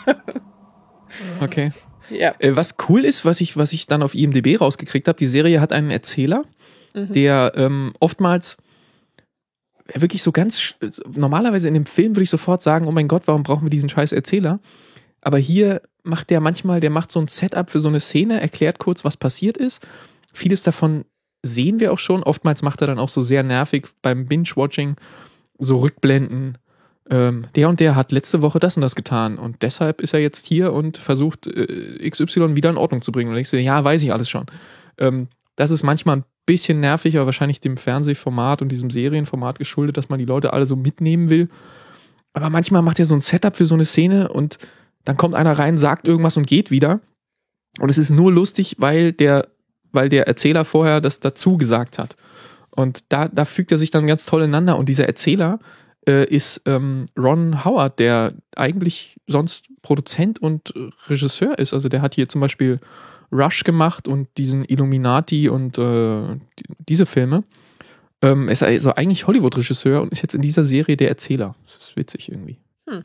Okay. Ja. Äh, was cool ist, was ich, was ich dann auf I M D B rausgekriegt habe, die Serie hat einen Erzähler. Mhm. der ähm, oftmals wirklich so ganz, normalerweise in dem Film würde ich sofort sagen, oh mein Gott, warum brauchen wir diesen scheiß Erzähler? Aber hier macht der manchmal, der macht so ein Setup für so eine Szene, erklärt kurz, was passiert ist. Vieles davon sehen wir auch schon. Oftmals macht er dann auch so sehr nervig beim Binge-Watching so Rückblenden. Ähm, der und der hat letzte Woche das und das getan und deshalb ist er jetzt hier und versucht äh, X Y wieder in Ordnung zu bringen. Und ich so, ja, weiß ich alles schon. Ähm, das ist manchmal ein bisschen nervig, aber wahrscheinlich dem Fernsehformat und diesem Serienformat geschuldet, dass man die Leute alle so mitnehmen will. Aber manchmal macht er so ein Setup für so eine Szene und dann kommt einer rein, sagt irgendwas und geht wieder. Und es ist nur lustig, weil der, weil der Erzähler vorher das dazu gesagt hat. Und da, da fügt er sich dann ganz toll ineinander. Und dieser Erzähler äh, ist ähm, Ron Howard, der eigentlich sonst Produzent und Regisseur ist. Also der hat hier zum Beispiel Rush gemacht und diesen Illuminati und äh, die, diese Filme. Ähm, er ist also eigentlich Hollywood-Regisseur und ist jetzt in dieser Serie der Erzähler. Das ist witzig irgendwie. Hm.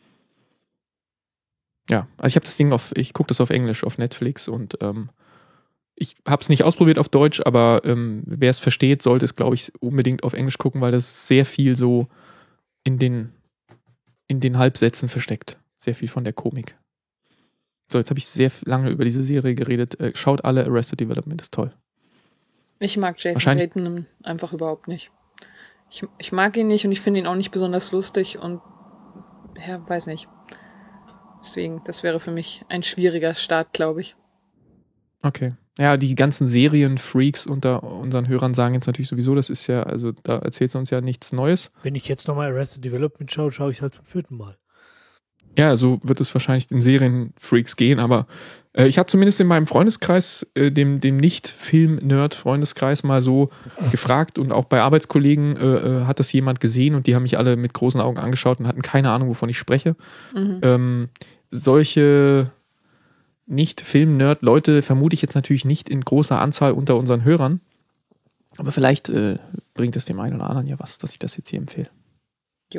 Ja, also ich habe das Ding auf, ich gucke das auf Englisch auf Netflix und ähm, ich habe es nicht ausprobiert auf Deutsch, aber ähm, wer es versteht, sollte es, glaube ich, unbedingt auf Englisch gucken, weil das sehr viel so in den, in den Halbsätzen versteckt. Sehr viel von der Komik. So, jetzt habe ich sehr lange über diese Serie geredet. Äh, schaut alle, Arrested Development ist toll. Ich mag Jason Wahrscheinlich- Bateman einfach überhaupt nicht. Ich, ich mag ihn nicht und ich finde ihn auch nicht besonders lustig und ja, weiß nicht. Deswegen, das wäre für mich ein schwieriger Start, glaube ich. Okay. Ja, die ganzen Serienfreaks unter unseren Hörern sagen jetzt natürlich sowieso, das ist ja, also da erzählt sie uns ja nichts Neues. Wenn ich jetzt nochmal Arrested Development schaue, schaue ich halt zum vierten Mal. Ja, so wird es wahrscheinlich den Serienfreaks gehen, aber äh, ich habe zumindest in meinem Freundeskreis, äh, dem, dem Nicht-Film-Nerd-Freundeskreis mal so gefragt und auch bei Arbeitskollegen äh, äh, hat das jemand gesehen und die haben mich alle mit großen Augen angeschaut und hatten keine Ahnung, wovon ich spreche. Mhm. Ähm, solche Nicht-Film-Nerd-Leute vermute ich jetzt natürlich nicht in großer Anzahl unter unseren Hörern, aber vielleicht äh, bringt es dem einen oder anderen ja was, dass ich das jetzt hier empfehle. Jo.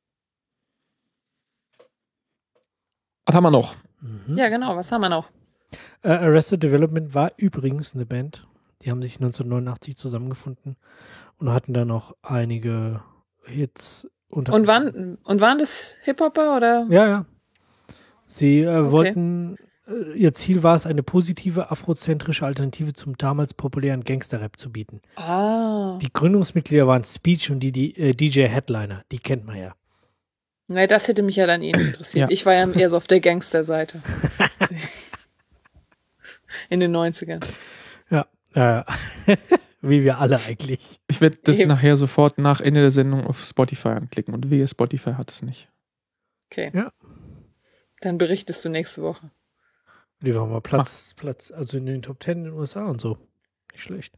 Was haben wir noch? Mhm. Ja, genau. Was haben wir noch? Äh, Arrested Development war übrigens eine Band. Die haben sich neunzehnhundertneunundachtzig zusammengefunden und hatten dann noch einige Hits. Unter Und waren, und waren das Hip-Hopper oder? Ja, ja. Sie äh, Okay. wollten, äh, ihr Ziel war es, eine positive afrozentrische Alternative zum damals populären Gangster-Rap zu bieten. Ah. Die Gründungsmitglieder waren Speech und die, die äh, D J Headliner. Die kennt man ja. Na, das hätte mich ja dann eh nicht interessiert. Ja. Ich war ja eher so auf der Gangster-Seite. In den neunzigern. Ja, äh, wie wir alle eigentlich. Ich werde das Eben. nachher sofort nach Ende der Sendung auf Spotify anklicken und wehe, Spotify hat es nicht. Okay. Ja. Dann berichtest du nächste Woche. Die waren mal Platz, Platz, also in den Top Ten in den U S A und so. Nicht schlecht.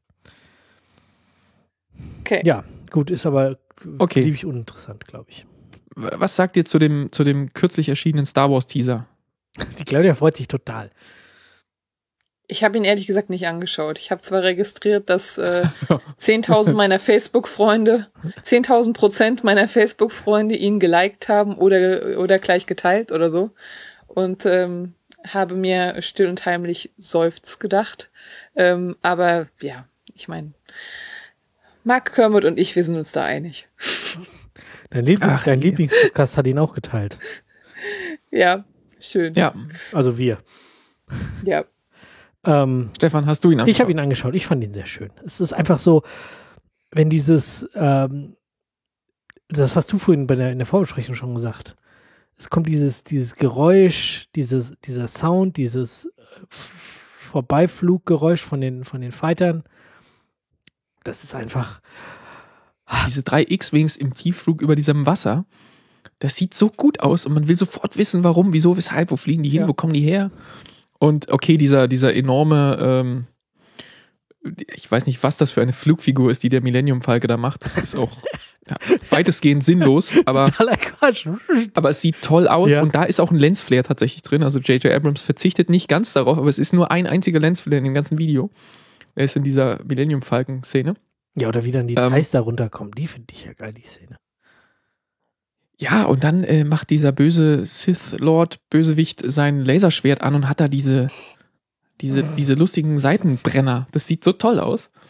Okay. Ja, gut, ist aber Okay. beliebig uninteressant, glaube ich. Was sagt ihr zu dem, zu dem kürzlich erschienenen Star Wars Teaser? Die Claudia freut sich total. Ich habe ihn ehrlich gesagt nicht angeschaut. Ich habe zwar registriert, dass äh, zehntausend meiner Facebook-Freunde, zehntausend Prozent meiner Facebook-Freunde ihn geliked haben oder, oder gleich geteilt oder so. Und ähm, habe mir still und heimlich seufzt gedacht. Ähm, aber ja, ich meine, Mark Kermit und ich, wir sind uns da einig. Dein, Liebling, Ach, dein ja. Lieblingspodcast hat ihn auch geteilt. Ja, schön. Ja, Also wir. Ja. Ähm, Stefan, hast du ihn angeschaut? ich habe ihn angeschaut. Ich fand ihn sehr schön. Es ist einfach so, wenn dieses, ähm, das hast du vorhin bei der, in der Vorbesprechung schon gesagt, es kommt dieses, dieses Geräusch, dieses, dieser Sound, dieses äh, Vorbeifluggeräusch von den, von den Fightern. Das ist einfach, Diese drei X-Wings im Tiefflug über diesem Wasser, das sieht so gut aus und man will sofort wissen, warum, wieso, weshalb, wo fliegen die hin, Ja. wo kommen die her? Und okay, dieser, dieser enorme, ähm, ich weiß nicht, was das für eine Flugfigur ist, die der Millennium Falke da macht. Das ist auch ja, weitestgehend sinnlos, aber, totaler Quatsch. aber es sieht toll aus Ja. und da ist auch ein Lensflare tatsächlich drin. Also J J Abrams verzichtet nicht ganz darauf, aber es ist nur ein einziger Lensflare in dem ganzen Video. Er ist in dieser Millennium Falken-Szene. Ja, oder wie dann die Ähm, Details da runterkommen. Die finde ich ja geil, die Szene. Ja, und dann äh, macht dieser böse Sith-Lord-Bösewicht sein Laserschwert an und hat da diese, diese, diese lustigen Seitenbrenner. Das sieht so toll aus.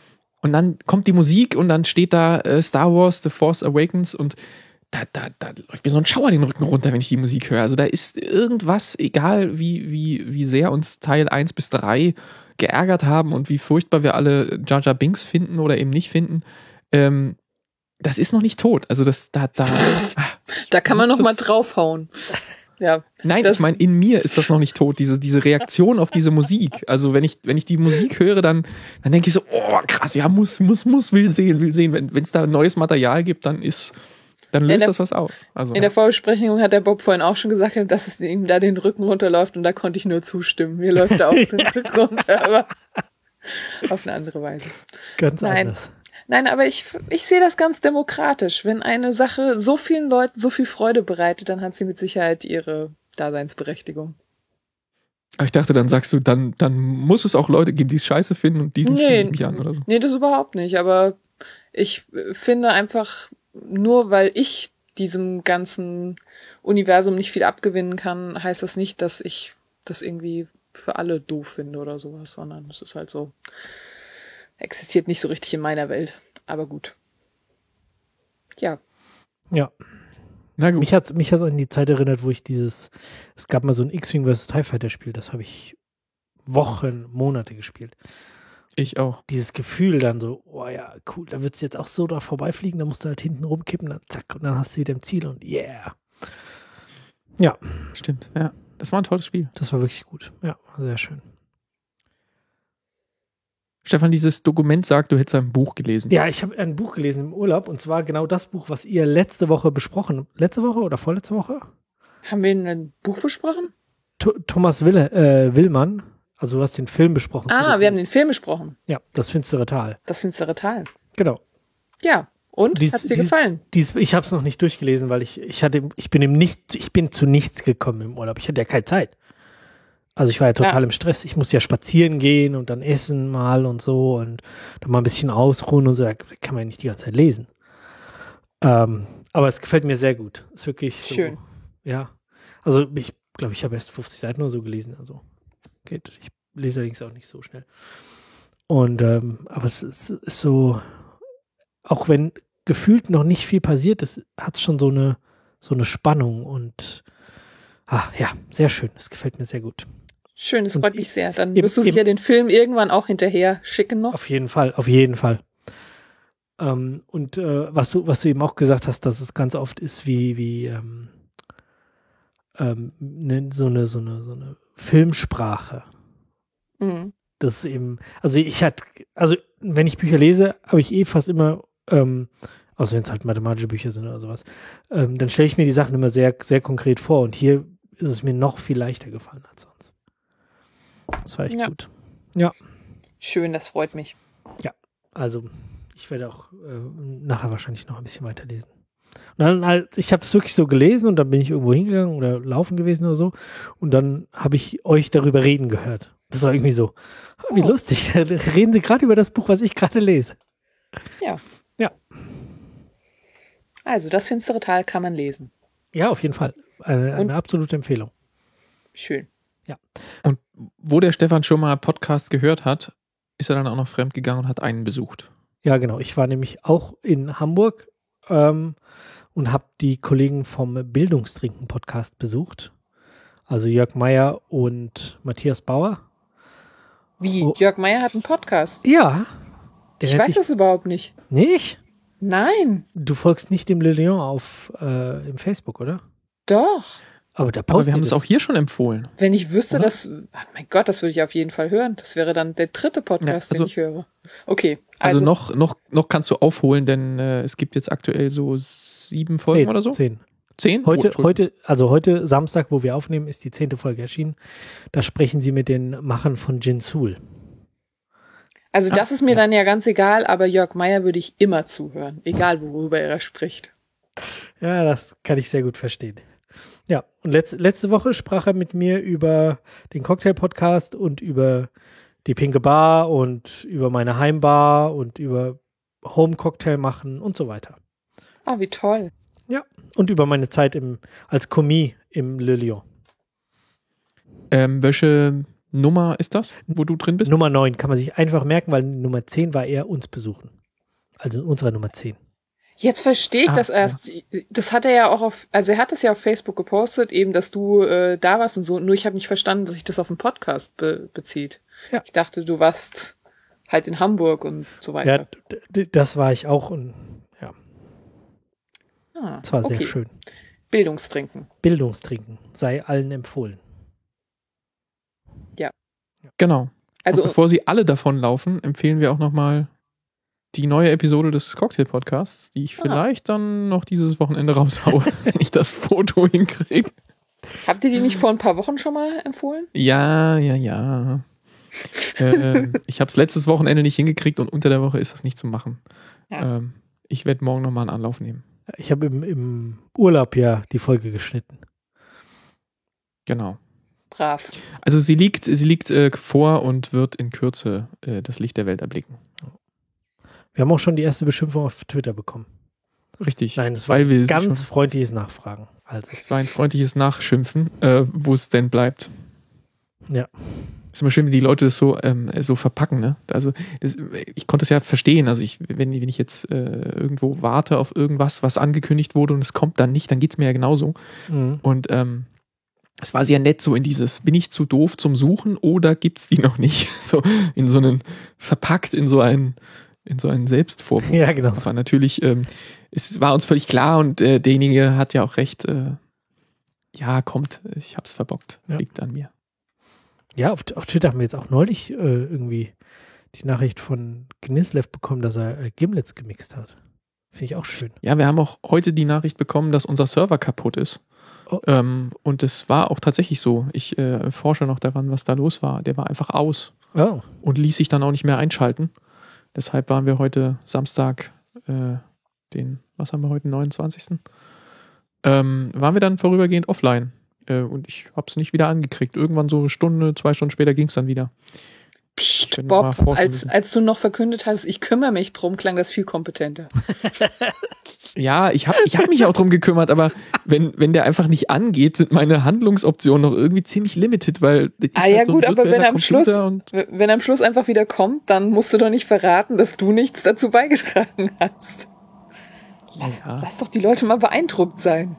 Und dann kommt die Musik und dann steht da äh, Star Wars, The Force Awakens und da, da, da läuft mir so ein Schauer den Rücken runter, wenn ich die Musik höre. Also da ist irgendwas, egal wie, wie, wie sehr uns Teil eins bis drei geärgert haben und wie furchtbar wir alle Jar Jar Binks finden oder eben nicht finden, ähm, das ist noch nicht tot. Also das, da, da. Da kann man noch mal draufhauen. Ja. Nein, ich meine, in mir ist das noch nicht tot, diese, diese Reaktion auf diese Musik. Also wenn ich, wenn ich die Musik höre, dann, dann denke ich so, oh krass, ja, muss, muss, muss, will sehen, will sehen. Wenn es da neues Material gibt, dann ist, dann löst der, das was aus. Also, in der Vorbesprechung hat der Bob vorhin auch schon gesagt, dass es ihm da den Rücken runterläuft und da konnte ich nur zustimmen. Mir läuft da auch den Rücken runter, aber auf eine andere Weise. Ganz Nein. anders. Nein, aber ich, ich sehe das ganz demokratisch. Wenn eine Sache so vielen Leuten so viel Freude bereitet, dann hat sie mit Sicherheit ihre Daseinsberechtigung. Ich dachte, dann sagst du, dann, dann muss es auch Leute geben, die es scheiße finden und diesen nee, Film nicht an oder so. Nee, das überhaupt nicht. Aber ich finde einfach, nur weil ich diesem ganzen Universum nicht viel abgewinnen kann, heißt das nicht, dass ich das irgendwie für alle doof finde oder sowas, sondern es ist halt so, existiert nicht so richtig in meiner Welt. Aber gut. Ja. Ja. Na gut. Mich hat es mich hat's an die Zeit erinnert, wo ich dieses, es gab mal so ein X-Wing versus. TIE Fighter Spiel, das habe ich Wochen, Monate gespielt. Ich auch. Dieses Gefühl dann so, oh ja, cool, da wird es jetzt auch so da vorbeifliegen, da musst du halt hinten rumkippen, dann zack, und dann hast du wieder im Ziel und yeah. Ja. Stimmt, ja. Das war ein tolles Spiel. Das war wirklich gut. Ja, sehr schön. Stefan, dieses Dokument sagt, du hättest ein Buch gelesen. Ja, ich habe ein Buch gelesen im Urlaub und zwar genau das Buch, was ihr letzte Woche besprochen habt. Letzte Woche oder vorletzte Woche? Haben wir ein Buch besprochen? Th- Thomas Wille, äh, Willmann. Also du hast den Film besprochen. Ah, wir haben den Film besprochen. Ja, Das finstere Tal. Das finstere Tal. Genau. Ja. Und? Dies, Hat's dir dies, gefallen? Dies, ich habe es noch nicht durchgelesen, weil ich, ich hatte, ich bin im nicht, ich bin zu nichts gekommen im Urlaub. Ich hatte ja keine Zeit. Also ich war ja total ja. im Stress. Ich musste ja spazieren gehen und dann essen mal und so und dann mal ein bisschen ausruhen und so. Da kann man ja nicht die ganze Zeit lesen. Ähm, aber es gefällt mir sehr gut. Ist wirklich so, schön. Ja. Also ich glaube, ich habe erst fünfzig Seiten oder so gelesen. Also geht. Ich lese allerdings auch nicht so schnell. Und ähm, aber es ist, ist so, auch wenn gefühlt noch nicht viel passiert ist, hat es schon so eine so eine Spannung und ah, ja, sehr schön. Es gefällt mir sehr gut. Schön, das und freut mich sehr. Dann eben, wirst du sicher den Film irgendwann auch hinterher schicken noch. Auf jeden Fall, auf jeden Fall. Ähm, und äh, was du was du eben auch gesagt hast, dass es ganz oft ist wie wie ähm, ähm, ne, so eine so eine so eine Filmsprache. Mhm. Das ist eben, also ich hatte, also wenn ich Bücher lese, habe ich eh fast immer, ähm, außer wenn es halt mathematische Bücher sind oder sowas, ähm, dann stelle ich mir die Sachen immer sehr, sehr konkret vor und hier ist es mir noch viel leichter gefallen als sonst. Das war echt ja. gut. Ja. Schön, das freut mich. Ja, also ich werde auch äh, nachher wahrscheinlich noch ein bisschen weiterlesen. Und dann halt, ich habe das wirklich so gelesen und dann bin ich irgendwo hingegangen oder laufen gewesen oder so und dann habe ich euch darüber reden gehört. Das war irgendwie so, wie oh. lustig. Da reden sie gerade über das Buch, was ich gerade lese. Ja. Ja. Also, das finstere Tal kann man lesen. Ja, auf jeden Fall. Eine, eine absolute Empfehlung. Schön. Ja. Und wo der Stefan schon mal Podcast gehört hat, ist er dann auch noch fremdgegangen und hat einen besucht. Ja, genau. Ich war nämlich auch in Hamburg ähm, und habe die Kollegen vom Bildungstrinken-Podcast besucht. Also Jörg Meyer und Matthias Bauer. Wie? Oh. Jörg Meyer hat einen Podcast? Ja. Ich weiß das überhaupt nicht. Nicht? Nein. Du folgst nicht dem Le Lion auf äh, im Facebook, oder? Doch. Aber, da Aber wir haben es auch hier schon empfohlen. Wenn ich wüsste, oder? dass, oh mein Gott, das würde ich auf jeden Fall hören. Das wäre dann der dritte Podcast, ja, also, den ich höre. Okay. Also, also noch, noch, noch kannst du aufholen, denn äh, es gibt jetzt aktuell so sieben Folgen zehn, oder so. Zehn. Zehn? Heute, oh, heute, also heute Samstag, wo wir aufnehmen, ist die zehnte Folge erschienen. Da sprechen sie mit den Machern von Jinsul. Also das ah, ist mir ja. dann ja ganz egal, aber Jörg Meyer würde ich immer zuhören, egal worüber er spricht. Ja, das kann ich sehr gut verstehen. Ja, und letz, letzte Woche sprach er mit mir über den Cocktail-Podcast und über die Pinke Bar und über meine Heimbar und über Home-Cocktail machen und so weiter. Ah, wie toll. Ja, und über meine Zeit im, als Commis im Le Lion. Ähm, welche, Nummer ist das, wo du drin bist? Nummer neun kann man sich einfach merken, weil Nummer zehn war eher uns besuchen. Also in unserer Nummer zehn. Jetzt verstehe ich Ah, das erst. Das hat er ja auch auf, also er hat es ja auf Facebook gepostet, eben, dass du äh, da warst und so. Nur ich habe nicht verstanden, dass sich das auf den Podcast be- bezieht. Ja. Ich dachte, du warst halt in Hamburg und so Ja, weiter. d- d- das war ich auch und ja, Ah, das war sehr okay. schön. Bildungstrinken. Bildungstrinken sei allen empfohlen. Genau. Also Und bevor sie alle davonlaufen, empfehlen wir auch nochmal die neue Episode des Cocktail-Podcasts, die ich Ah. vielleicht dann noch dieses Wochenende raushaue, wenn ich das Foto hinkriege. habt ihr die nicht vor ein paar Wochen schon mal empfohlen? Ja, ja, ja. äh, ich habe es letztes Wochenende nicht hingekriegt und unter der Woche ist das nicht zu machen. Ja. Ähm, ich werde morgen nochmal einen Anlauf nehmen. Ich habe im, im Urlaub ja die Folge geschnitten. Genau. Brav. Also sie liegt, sie liegt äh, vor und wird in Kürze äh, das Licht der Welt erblicken. Wir haben auch schon die erste Beschimpfung auf Twitter bekommen. Richtig. Nein, es war Weil wir ein ganz schon, freundliches Nachfragen. Also, es war ein freundliches Nachschimpfen, äh, wo es denn bleibt. ja. Ist immer schön, wie die Leute das so, ähm, so verpacken, ne? Also das, ich konnte es ja verstehen. Also ich, wenn, wenn ich jetzt äh, irgendwo warte auf irgendwas, was angekündigt wurde und es kommt dann nicht, dann geht es mir ja genauso. Mhm. Und ähm, es war sehr nett so in dieses, bin ich zu doof zum Suchen oder gibt's die noch nicht? So in so einen, verpackt in so einen, in so einen Selbstvorwurf. Ja, genau. Das war natürlich, ähm, es war uns völlig klar und äh, derjenige hat ja auch recht, äh, ja, kommt, ich hab's verbockt, Ja. liegt an mir. Ja, auf, auf Twitter haben wir jetzt auch neulich äh, irgendwie die Nachricht von Gnislev bekommen, dass er äh, Gimlets gemixt hat. Finde ich auch schön. Ja, wir haben auch heute die Nachricht bekommen, dass unser Server kaputt ist. Oh. Ähm, und es war auch tatsächlich so. Ich äh, forsche noch daran, was da los war. Der war einfach aus Oh. und ließ sich dann auch nicht mehr einschalten. Deshalb waren wir heute Samstag, äh, den, was haben wir heute, neunundzwanzigsten Ähm, waren wir dann vorübergehend offline. Äh, und ich habe es nicht wieder angekriegt. Irgendwann so eine Stunde, zwei Stunden später ging es dann wieder. Psst, können mal Bob, forschen als, müssen. als du noch verkündet hast, ich kümmere mich drum, klang das viel kompetenter. Ja, ich habe ich hab mich auch drum gekümmert, aber wenn, wenn der einfach nicht angeht, sind meine Handlungsoptionen noch irgendwie ziemlich limited, weil das Ah ist ja halt so ein gut, aber wenn virtueller am Schluss, Computer und wenn am Schluss einfach wieder kommt, dann musst du doch nicht verraten, dass du nichts dazu beigetragen hast. Lass, Ja. lass doch die Leute mal beeindruckt sein.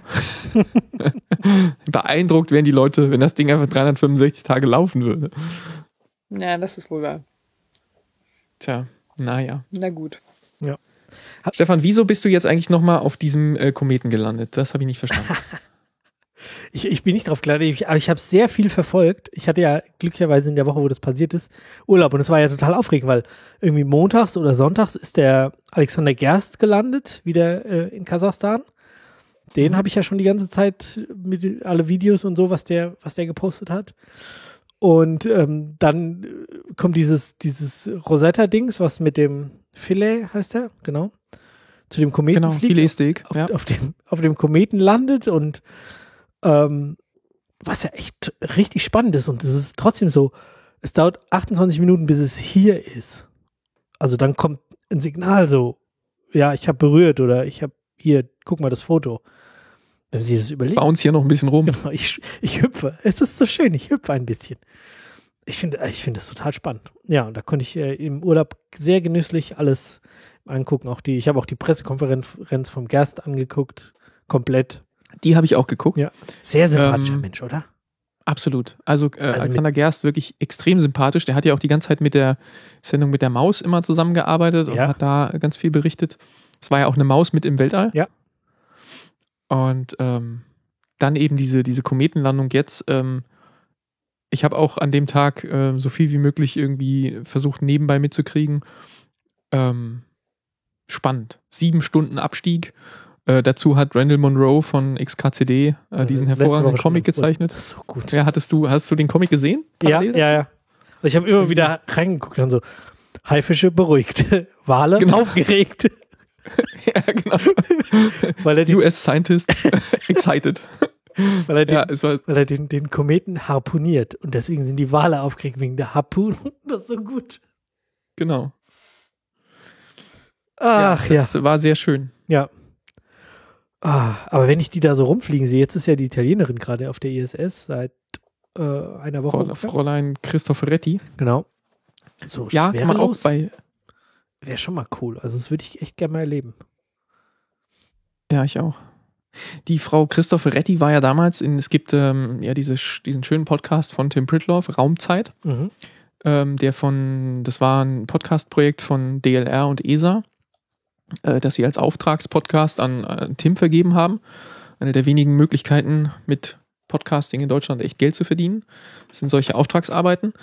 beeindruckt wären die Leute, wenn das Ding einfach dreihundertfünfundsechzig Tage laufen würde. Ja, das ist wohl wahr. Tja, naja. Na gut. Stefan, wieso bist du jetzt eigentlich nochmal auf diesem äh, Kometen gelandet? Das habe ich nicht verstanden. Ich, ich bin nicht drauf gelandet, ich, aber ich habe sehr viel verfolgt. Ich hatte ja glücklicherweise in der Woche, wo das passiert ist, Urlaub und es war ja total aufregend, weil irgendwie montags oder sonntags ist der Alexander Gerst gelandet, wieder äh, in Kasachstan. Den habe ich ja schon die ganze Zeit mit alle Videos und so, was der, was der gepostet hat. Und ähm, dann äh, kommt dieses, dieses Rosetta-Dings, was mit dem Philae heißt der, genau, zu dem Kometen Genau, fliegt, Filetsteak. auf, Ja. auf, dem, auf dem Kometen landet und ähm, was ja echt richtig spannend ist und es ist trotzdem so, es dauert achtundzwanzig Minuten, bis es hier ist. Also dann kommt ein Signal so, ja, ich habe berührt oder ich habe hier, guck mal das Foto. Wenn Sie das überlegen. Bounce hier noch ein bisschen rum. Genau, ich, ich hüpfe. Es ist so schön, ich hüpfe ein bisschen. Ich finde ich finde das total spannend. Ja, und da konnte ich äh, im Urlaub sehr genüsslich alles angucken. Auch die, ich habe auch die Pressekonferenz vom Gerst angeguckt, komplett. Die habe ich auch geguckt. Ja. Sehr sympathischer Ähm, Mensch, oder? Absolut. Also, äh, Also Alexander Gerst wirklich extrem sympathisch. Der hat ja auch die ganze Zeit mit der Sendung mit der Maus immer zusammengearbeitet und Ja. hat da ganz viel berichtet. Es war ja auch eine Maus mit im Weltall. Ja. Und ähm, dann eben diese, diese Kometenlandung jetzt. Ähm, ich habe auch an dem Tag äh, so viel wie möglich irgendwie versucht, nebenbei mitzukriegen. Ähm, spannend. Sieben Stunden Abstieg. Äh, dazu hat Randall Monroe von X K C D äh, diesen Letzte hervorragenden Woche schon Comic empfohlen. gezeichnet. Das ist so gut. Ja, hattest du, hast du den Comic gesehen? Ja, Parallel ja, dazu? ja. Also ich habe immer wieder reingeguckt und so, Haifische beruhigt, Wale Genau. aufgeregt, Ja, genau. weil er, den, U S Scientists excited. weil er, den, Ja, es war weil er den, den Kometen harpuniert und deswegen sind die Wale aufgeregt wegen der Harpunen. Das ist so gut. genau. Ach ja. Das war sehr schön. Ja. Ah, aber wenn ich die da so rumfliegen sehe, jetzt ist ja die Italienerin gerade auf der I S S seit äh, einer Woche. Frau, Fräulein Cristoforetti. Genau. So ja, kann man auch bei. Wäre schon mal cool. Also das würde ich echt gerne mal erleben. Ja, ich auch. Die Frau Cristoforetti war ja damals in, es gibt ähm, ja diese, diesen schönen Podcast von Tim Pritloff, Raumzeit, Mhm. ähm, der von, das war ein Podcast-Projekt von D L R und E S A, äh, das sie als Auftragspodcast an, an Tim vergeben haben. Eine der wenigen Möglichkeiten, mit Podcasting in Deutschland echt Geld zu verdienen. Das sind solche Auftragsarbeiten.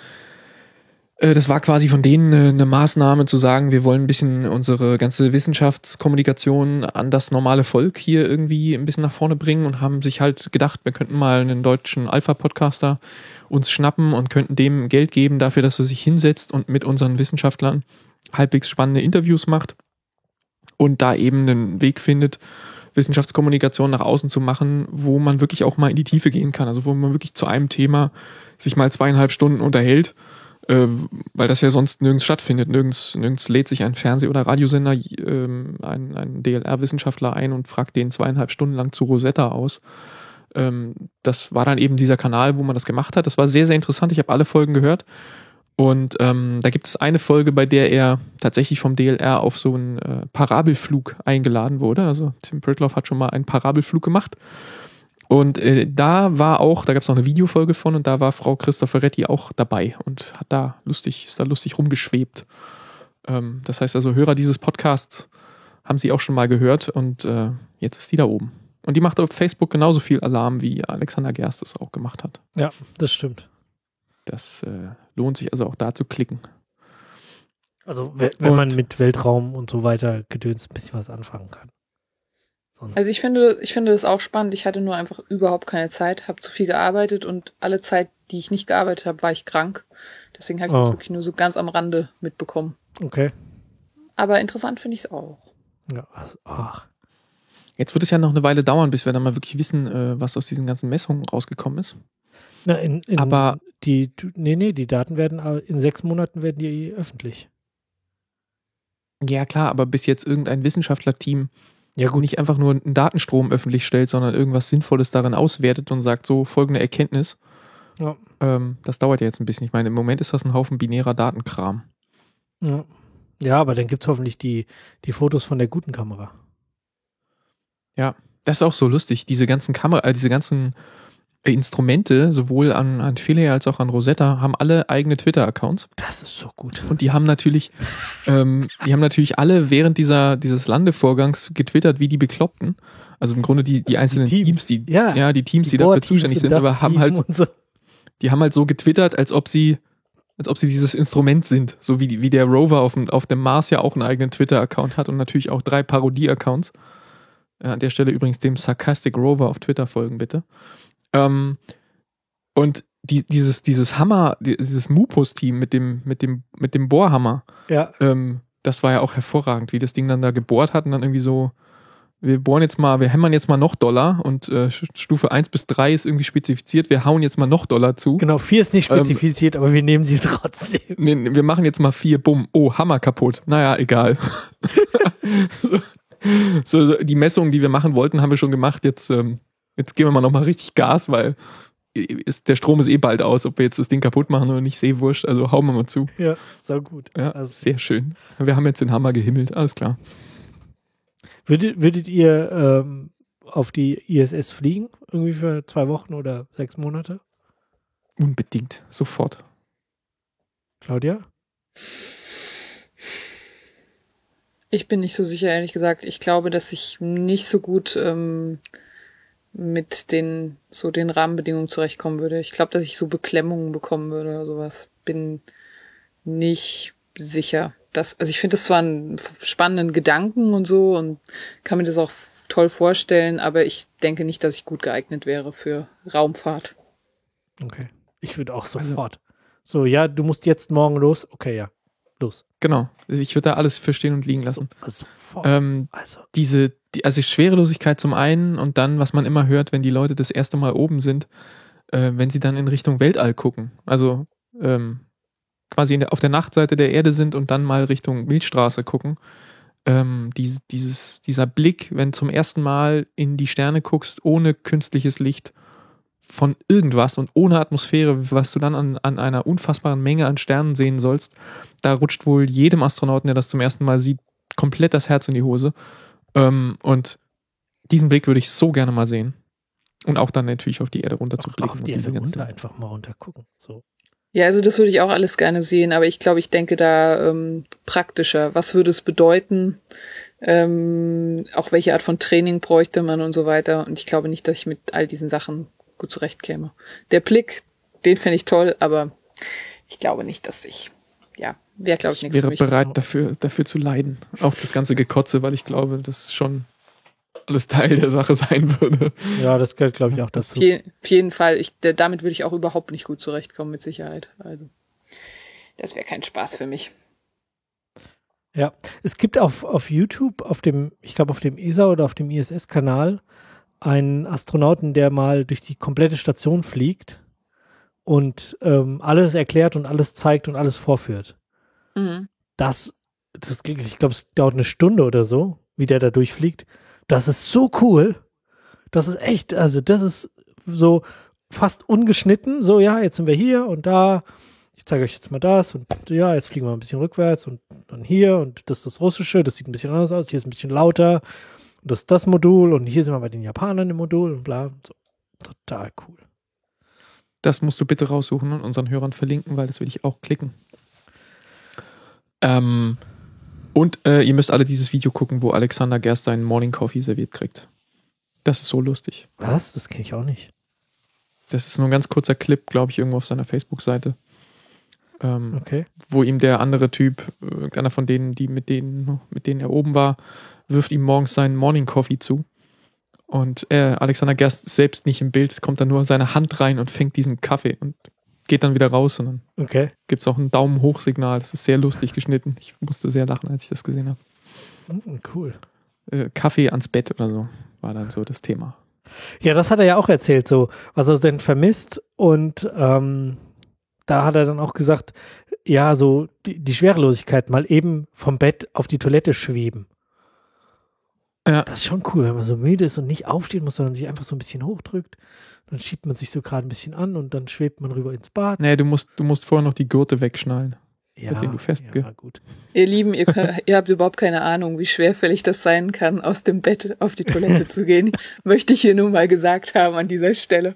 Das war quasi von denen eine, eine Maßnahme zu sagen, wir wollen ein bisschen unsere ganze Wissenschaftskommunikation an das normale Volk hier irgendwie ein bisschen nach vorne bringen und haben sich halt gedacht, wir könnten mal einen deutschen Alpha-Podcaster uns schnappen und könnten dem Geld geben dafür, dass er sich hinsetzt und mit unseren Wissenschaftlern halbwegs spannende Interviews macht und da eben einen Weg findet, Wissenschaftskommunikation nach außen zu machen, wo man wirklich auch mal in die Tiefe gehen kann, also wo man wirklich zu einem Thema sich mal zweieinhalb Stunden unterhält, weil das ja sonst nirgends stattfindet. Nirgends, nirgends lädt sich ein Fernseh- oder Radiosender ähm, ein, ein D L R-Wissenschaftler ein und fragt den zweieinhalb Stunden lang zu Rosetta aus. Ähm, das war dann eben dieser Kanal, wo man das gemacht hat. Das war sehr, sehr interessant. Ich habe alle Folgen gehört. Und ähm, da gibt es eine Folge, bei der er tatsächlich vom D L R auf so einen äh, Parabelflug eingeladen wurde. Also Tim Pritloff hat schon mal einen Parabelflug gemacht. Und äh, da war auch, da gab es noch eine Videofolge von und da war Frau Cristoforetti auch dabei und hat da lustig, ist da lustig rumgeschwebt. Ähm, das heißt also, Hörer dieses Podcasts haben sie auch schon mal gehört und äh, jetzt ist die da oben. Und die macht auf Facebook genauso viel Alarm, wie Alexander Gerst es auch gemacht hat. Ja, das stimmt. Das äh, lohnt sich also auch da zu klicken. Also wenn, wenn man mit Weltraum und so weiter Gedöns ein bisschen was anfangen kann. Also ich finde, ich finde das auch spannend. Ich hatte nur einfach überhaupt keine Zeit, habe zu viel gearbeitet und alle Zeit, die ich nicht gearbeitet habe, war ich krank. Deswegen habe ich oh. das wirklich nur so ganz am Rande mitbekommen. Okay. Aber interessant finde ich es auch. Ja, also, ach. Jetzt wird es ja noch eine Weile dauern, bis wir dann mal wirklich wissen, was aus diesen ganzen Messungen rausgekommen ist. Na, in, in aber die, nee, nee, die Daten werden, in sechs Monaten werden die öffentlich. Ja klar, aber bis jetzt irgendein Wissenschaftlerteam ja, gut. nicht einfach nur einen Datenstrom öffentlich stellt, sondern irgendwas Sinnvolles darin auswertet und sagt, so folgende Erkenntnis. Ja. Ähm, das dauert ja jetzt ein bisschen. Ich meine, im Moment ist das ein Haufen binärer Datenkram. Ja, ja, aber dann gibt es hoffentlich die, die Fotos von der guten Kamera. Ja, das ist auch so lustig. Diese ganzen Kamera, äh, diese ganzen äh, Instrumente, sowohl an, an Philae als auch an Rosetta, haben alle eigene Twitter-Accounts. Das ist so gut. Und die haben natürlich, ähm, die haben natürlich alle während dieser, dieses Landevorgangs getwittert wie die Bekloppten. Also im Grunde die, die also einzelnen die Teams, Teams, die, ja, ja, die Teams, die, die dafür zuständig sind, aber haben halt, so. die haben halt so getwittert, als ob sie, als ob sie dieses Instrument sind. So wie, die, wie der Rover auf dem, auf dem Mars ja auch einen eigenen Twitter-Account hat und natürlich auch drei Parodie-Accounts. Ja, an der Stelle übrigens dem Sarcastic Rover auf Twitter folgen, bitte. Ähm, und die, dieses, dieses Hammer, dieses Mupus-Team mit dem, mit dem, mit dem Bohrhammer, ja. ähm, das war ja auch hervorragend, wie das Ding dann da gebohrt hat und dann irgendwie so, wir bohren jetzt mal, wir hämmern jetzt mal noch Dollar und äh, Stufe eins bis drei ist irgendwie spezifiziert, wir hauen jetzt mal noch Dollar zu. Genau, vier ist nicht spezifiziert, ähm, aber wir nehmen sie trotzdem. Nee, wir machen jetzt mal vier, bumm, oh, Hammer kaputt, naja, egal. so. So, die Messungen, die wir machen wollten, haben wir schon gemacht. Jetzt, ähm, jetzt geben wir mal nochmal richtig Gas, weil ist, der Strom ist eh bald aus, ob wir jetzt das Ding kaputt machen oder nicht, sehr wurscht. Also hauen wir mal zu. Ja, so gut. Ja, also. Sehr schön. Wir haben jetzt den Hammer gehimmelt, alles klar. Würdet, würdet ihr ähm, auf die I S S fliegen? Irgendwie für zwei Wochen oder sechs Monate? Unbedingt, sofort. Claudia? Ich bin nicht so sicher, ehrlich gesagt. Ich glaube, dass ich nicht so gut ähm, mit den so den Rahmenbedingungen zurechtkommen würde. Ich glaube, dass ich so Beklemmungen bekommen würde oder sowas. Bin nicht sicher. Das, also ich finde das zwar einen spannenden Gedanken und so und kann mir das auch toll vorstellen, aber ich denke nicht, dass ich gut geeignet wäre für Raumfahrt. Okay. Ich würde auch sofort. Also, so, ja, du musst jetzt morgen los. Okay, ja. Los. Genau. Also ich würde da alles verstehen und liegen lassen. So, sofort. Ähm, also. Diese, die, also Schwerelosigkeit zum einen und dann, was man immer hört, wenn die Leute das erste Mal oben sind, äh, wenn sie dann in Richtung Weltall gucken. Also ähm, quasi in der, auf der Nachtseite der Erde sind und dann mal Richtung Milchstraße gucken. Ähm, die, dieses, dieser Blick, wenn du zum ersten Mal in die Sterne guckst, ohne künstliches Licht, von irgendwas und ohne Atmosphäre, was du dann an, an einer unfassbaren Menge an Sternen sehen sollst, da rutscht wohl jedem Astronauten, der das zum ersten Mal sieht, komplett das Herz in die Hose. Ähm, und diesen Blick würde ich so gerne mal sehen. Und auch dann natürlich auf die Erde runter zu blicken. Auf die Erde runter, einfach mal runter gucken. So. Ja, also das würde ich auch alles gerne sehen, aber ich glaube, ich denke da ähm, praktischer. Was würde es bedeuten? Ähm, auch welche Art von Training bräuchte man und so weiter. Und ich glaube nicht, dass ich mit all diesen Sachen gut zurechtkäme. Der Blick, den fände ich toll, aber ich glaube nicht, dass ich, ja, wäre, glaube ich, nichts für mich. Ich wäre bereit dafür, dafür zu leiden. Auch das ganze Gekotze, weil ich glaube, das schon alles Teil der Sache sein würde. Ja, das gehört, glaube ich, auch dazu. Auf, je, auf jeden Fall. Ich, damit würde ich auch überhaupt nicht gut zurechtkommen, mit Sicherheit. Also, das wäre kein Spaß für mich. Ja, es gibt auf, auf YouTube, auf dem, ich glaube auf dem E S A oder auf dem I S S-Kanal, einen Astronauten, der mal durch die komplette Station fliegt und ähm, alles erklärt und alles zeigt und alles vorführt. Mhm. Das, das, ich glaube, es dauert eine Stunde oder so, wie der da durchfliegt. Das ist so cool. Das ist echt, also das ist so fast ungeschnitten. So, ja, jetzt sind wir hier und da. Ich zeige euch jetzt mal das und ja, jetzt fliegen wir ein bisschen rückwärts und dann hier und das ist das Russische, das sieht ein bisschen anders aus, hier ist ein bisschen lauter und das ist das Modul und hier sind wir bei den Japanern im Modul und bla. So. Total cool. Das musst du bitte raussuchen und unseren Hörern verlinken, weil das will ich auch klicken. Ähm, und äh, ihr müsst alle dieses Video gucken, wo Alexander Gerst seinen Morning Coffee serviert kriegt. Das ist so lustig. Was? Das kenne ich auch nicht. Das ist nur ein ganz kurzer Clip, glaube ich, irgendwo auf seiner Facebook-Seite. Ähm, okay. Wo ihm der andere Typ, einer von denen, die mit denen, mit denen er oben war, wirft ihm morgens seinen Morning Coffee zu. Und äh, Alexander Gerst selbst nicht im Bild, es kommt dann nur seine Hand rein und fängt diesen Kaffee und geht dann wieder raus. Und dann okay. gibt es auch ein Daumen-Hoch-Signal. Das ist sehr lustig geschnitten. Ich musste sehr lachen, als ich das gesehen habe. Mm, cool. Äh, Kaffee ans Bett oder so war dann so das Thema. Ja, das hat er ja auch erzählt, so was er denn vermisst und ähm, da hat er dann auch gesagt, ja, so die, die Schwerelosigkeit, mal eben vom Bett auf die Toilette schweben. Ja. Das ist schon cool, wenn man so müde ist und nicht aufstehen muss, sondern sich einfach so ein bisschen hochdrückt. Dann schiebt man sich so gerade ein bisschen an und dann schwebt man rüber ins Bad. Nee, du musst, du musst vorher noch die Gurte wegschnallen. Ja, mit denen du festge- ja, gut. Ihr Lieben, ihr, könnt, ihr habt überhaupt keine Ahnung, wie schwerfällig das sein kann, aus dem Bett auf die Toilette zu gehen. Möchte ich hier nur mal gesagt haben an dieser Stelle.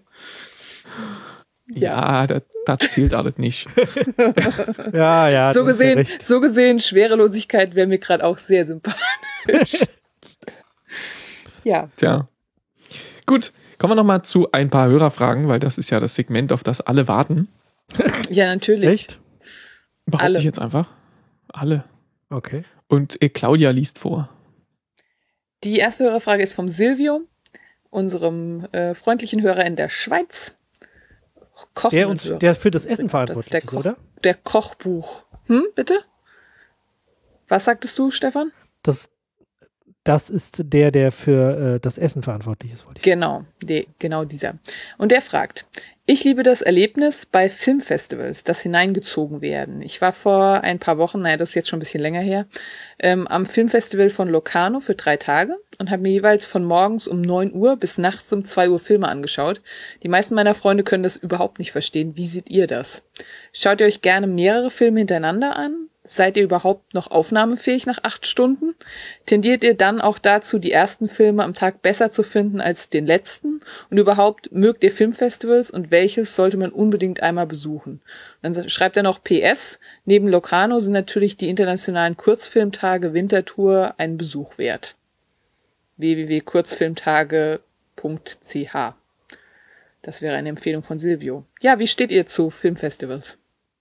Ja, ja das, das zählt alles nicht. ja, ja. So gesehen, ja so gesehen, Schwerelosigkeit wäre mir gerade auch sehr sympathisch. Ja. Tja. Gut, kommen wir nochmal zu ein paar Hörerfragen, weil das ist ja das Segment, auf das alle warten. Ja, natürlich. Echt? Behaupte Alle. ich jetzt einfach. Alle. Okay. Und äh, Claudia liest vor. Die erste Hörerfrage ist vom Silvio, unserem äh, freundlichen Hörer in der Schweiz. Koch Der, uns, der für das Essen das verantwortlich ist, der ist, Koch, oder? Der Kochbuch. Hm, bitte? Was sagtest du, Stefan? Das, das ist der, der für äh, das Essen verantwortlich ist, wollte ich sagen. Genau, die, genau dieser. Und der fragt, ich liebe das Erlebnis bei Filmfestivals, das hineingezogen werden. Ich war vor ein paar Wochen, naja, das ist jetzt schon ein bisschen länger her, ähm, am Filmfestival von Locarno für drei Tage und habe mir jeweils von morgens um neun Uhr bis nachts um zwei Uhr Filme angeschaut. Die meisten meiner Freunde können das überhaupt nicht verstehen. Wie seht ihr das? Schaut ihr euch gerne mehrere Filme hintereinander an? Seid ihr überhaupt noch aufnahmefähig nach acht Stunden? Tendiert ihr dann auch dazu, die ersten Filme am Tag besser zu finden als den letzten? Und überhaupt, mögt ihr Filmfestivals und welches sollte man unbedingt einmal besuchen? Und dann schreibt er noch P S, neben Locarno sind natürlich die internationalen Kurzfilmtage Wintertour einen Besuch wert. w w w punkt kurzfilmtage punkt c h. Das wäre eine Empfehlung von Silvio. Ja, wie steht ihr zu Filmfestivals?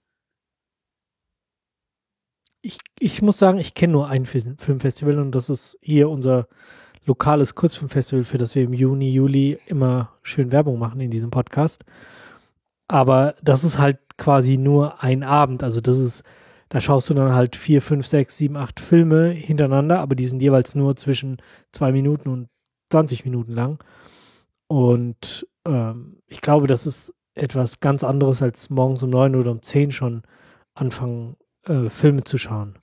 Ich, ich muss sagen, ich kenne nur ein Filmfestival und das ist hier unser lokales Kurzfilmfestival, für das wir im Juni, Juli immer schön Werbung machen in diesem Podcast. Aber das ist halt quasi nur ein Abend. Also das ist, da schaust du dann halt vier, fünf, sechs, sieben, acht Filme hintereinander, aber die sind jeweils nur zwischen zwei Minuten und zwanzig Minuten lang. Und ähm, ich glaube, das ist etwas ganz anderes als morgens um neun oder um zehn schon anfangen, Äh, Filme zu schauen.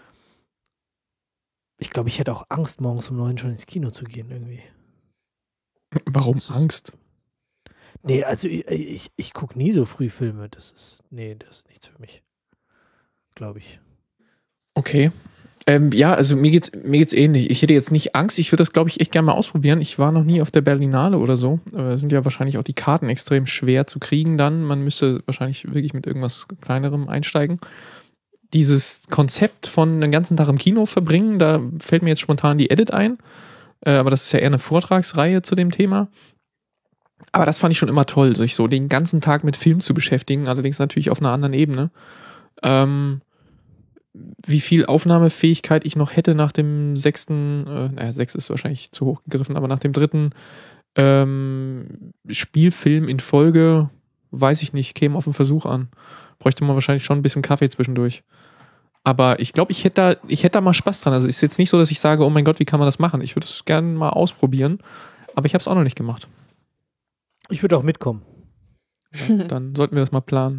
Ich glaube, ich hätte auch Angst, morgens um neun schon ins Kino zu gehen irgendwie. Warum Das ist- Angst? Nee, also ich, ich, ich gucke nie so früh Filme. Das ist, nee, das ist nichts für mich. Glaube ich. Okay. Ähm, ja, also mir geht's, mir geht's ähnlich. Ich hätte jetzt nicht Angst. Ich würde das, glaube ich, echt gerne mal ausprobieren. Ich war noch nie auf der Berlinale oder so. Äh, sind ja wahrscheinlich auch die Karten extrem schwer zu kriegen dann. Man müsste wahrscheinlich wirklich mit irgendwas Kleinerem einsteigen. Dieses Konzept von den ganzen Tag im Kino verbringen, da fällt mir jetzt spontan die Edit ein. Äh, aber das ist ja eher eine Vortragsreihe zu dem Thema. Aber das fand ich schon immer toll, sich so den ganzen Tag mit Film zu beschäftigen, allerdings natürlich auf einer anderen Ebene. Ähm, wie viel Aufnahmefähigkeit ich noch hätte nach dem sechsten, äh, naja, sechs ist wahrscheinlich zu hoch gegriffen, aber nach dem dritten ähm, Spielfilm in Folge, weiß ich nicht, käme auf den Versuch an. Bräuchte man wahrscheinlich schon ein bisschen Kaffee zwischendurch. Aber ich glaube, ich hätte da, ich hätte da mal Spaß dran. Also es ist jetzt nicht so, dass ich sage, oh mein Gott, wie kann man das machen? Ich würde es gerne mal ausprobieren, aber ich habe es auch noch nicht gemacht. Ich würde auch mitkommen. Ja, dann sollten wir das mal planen.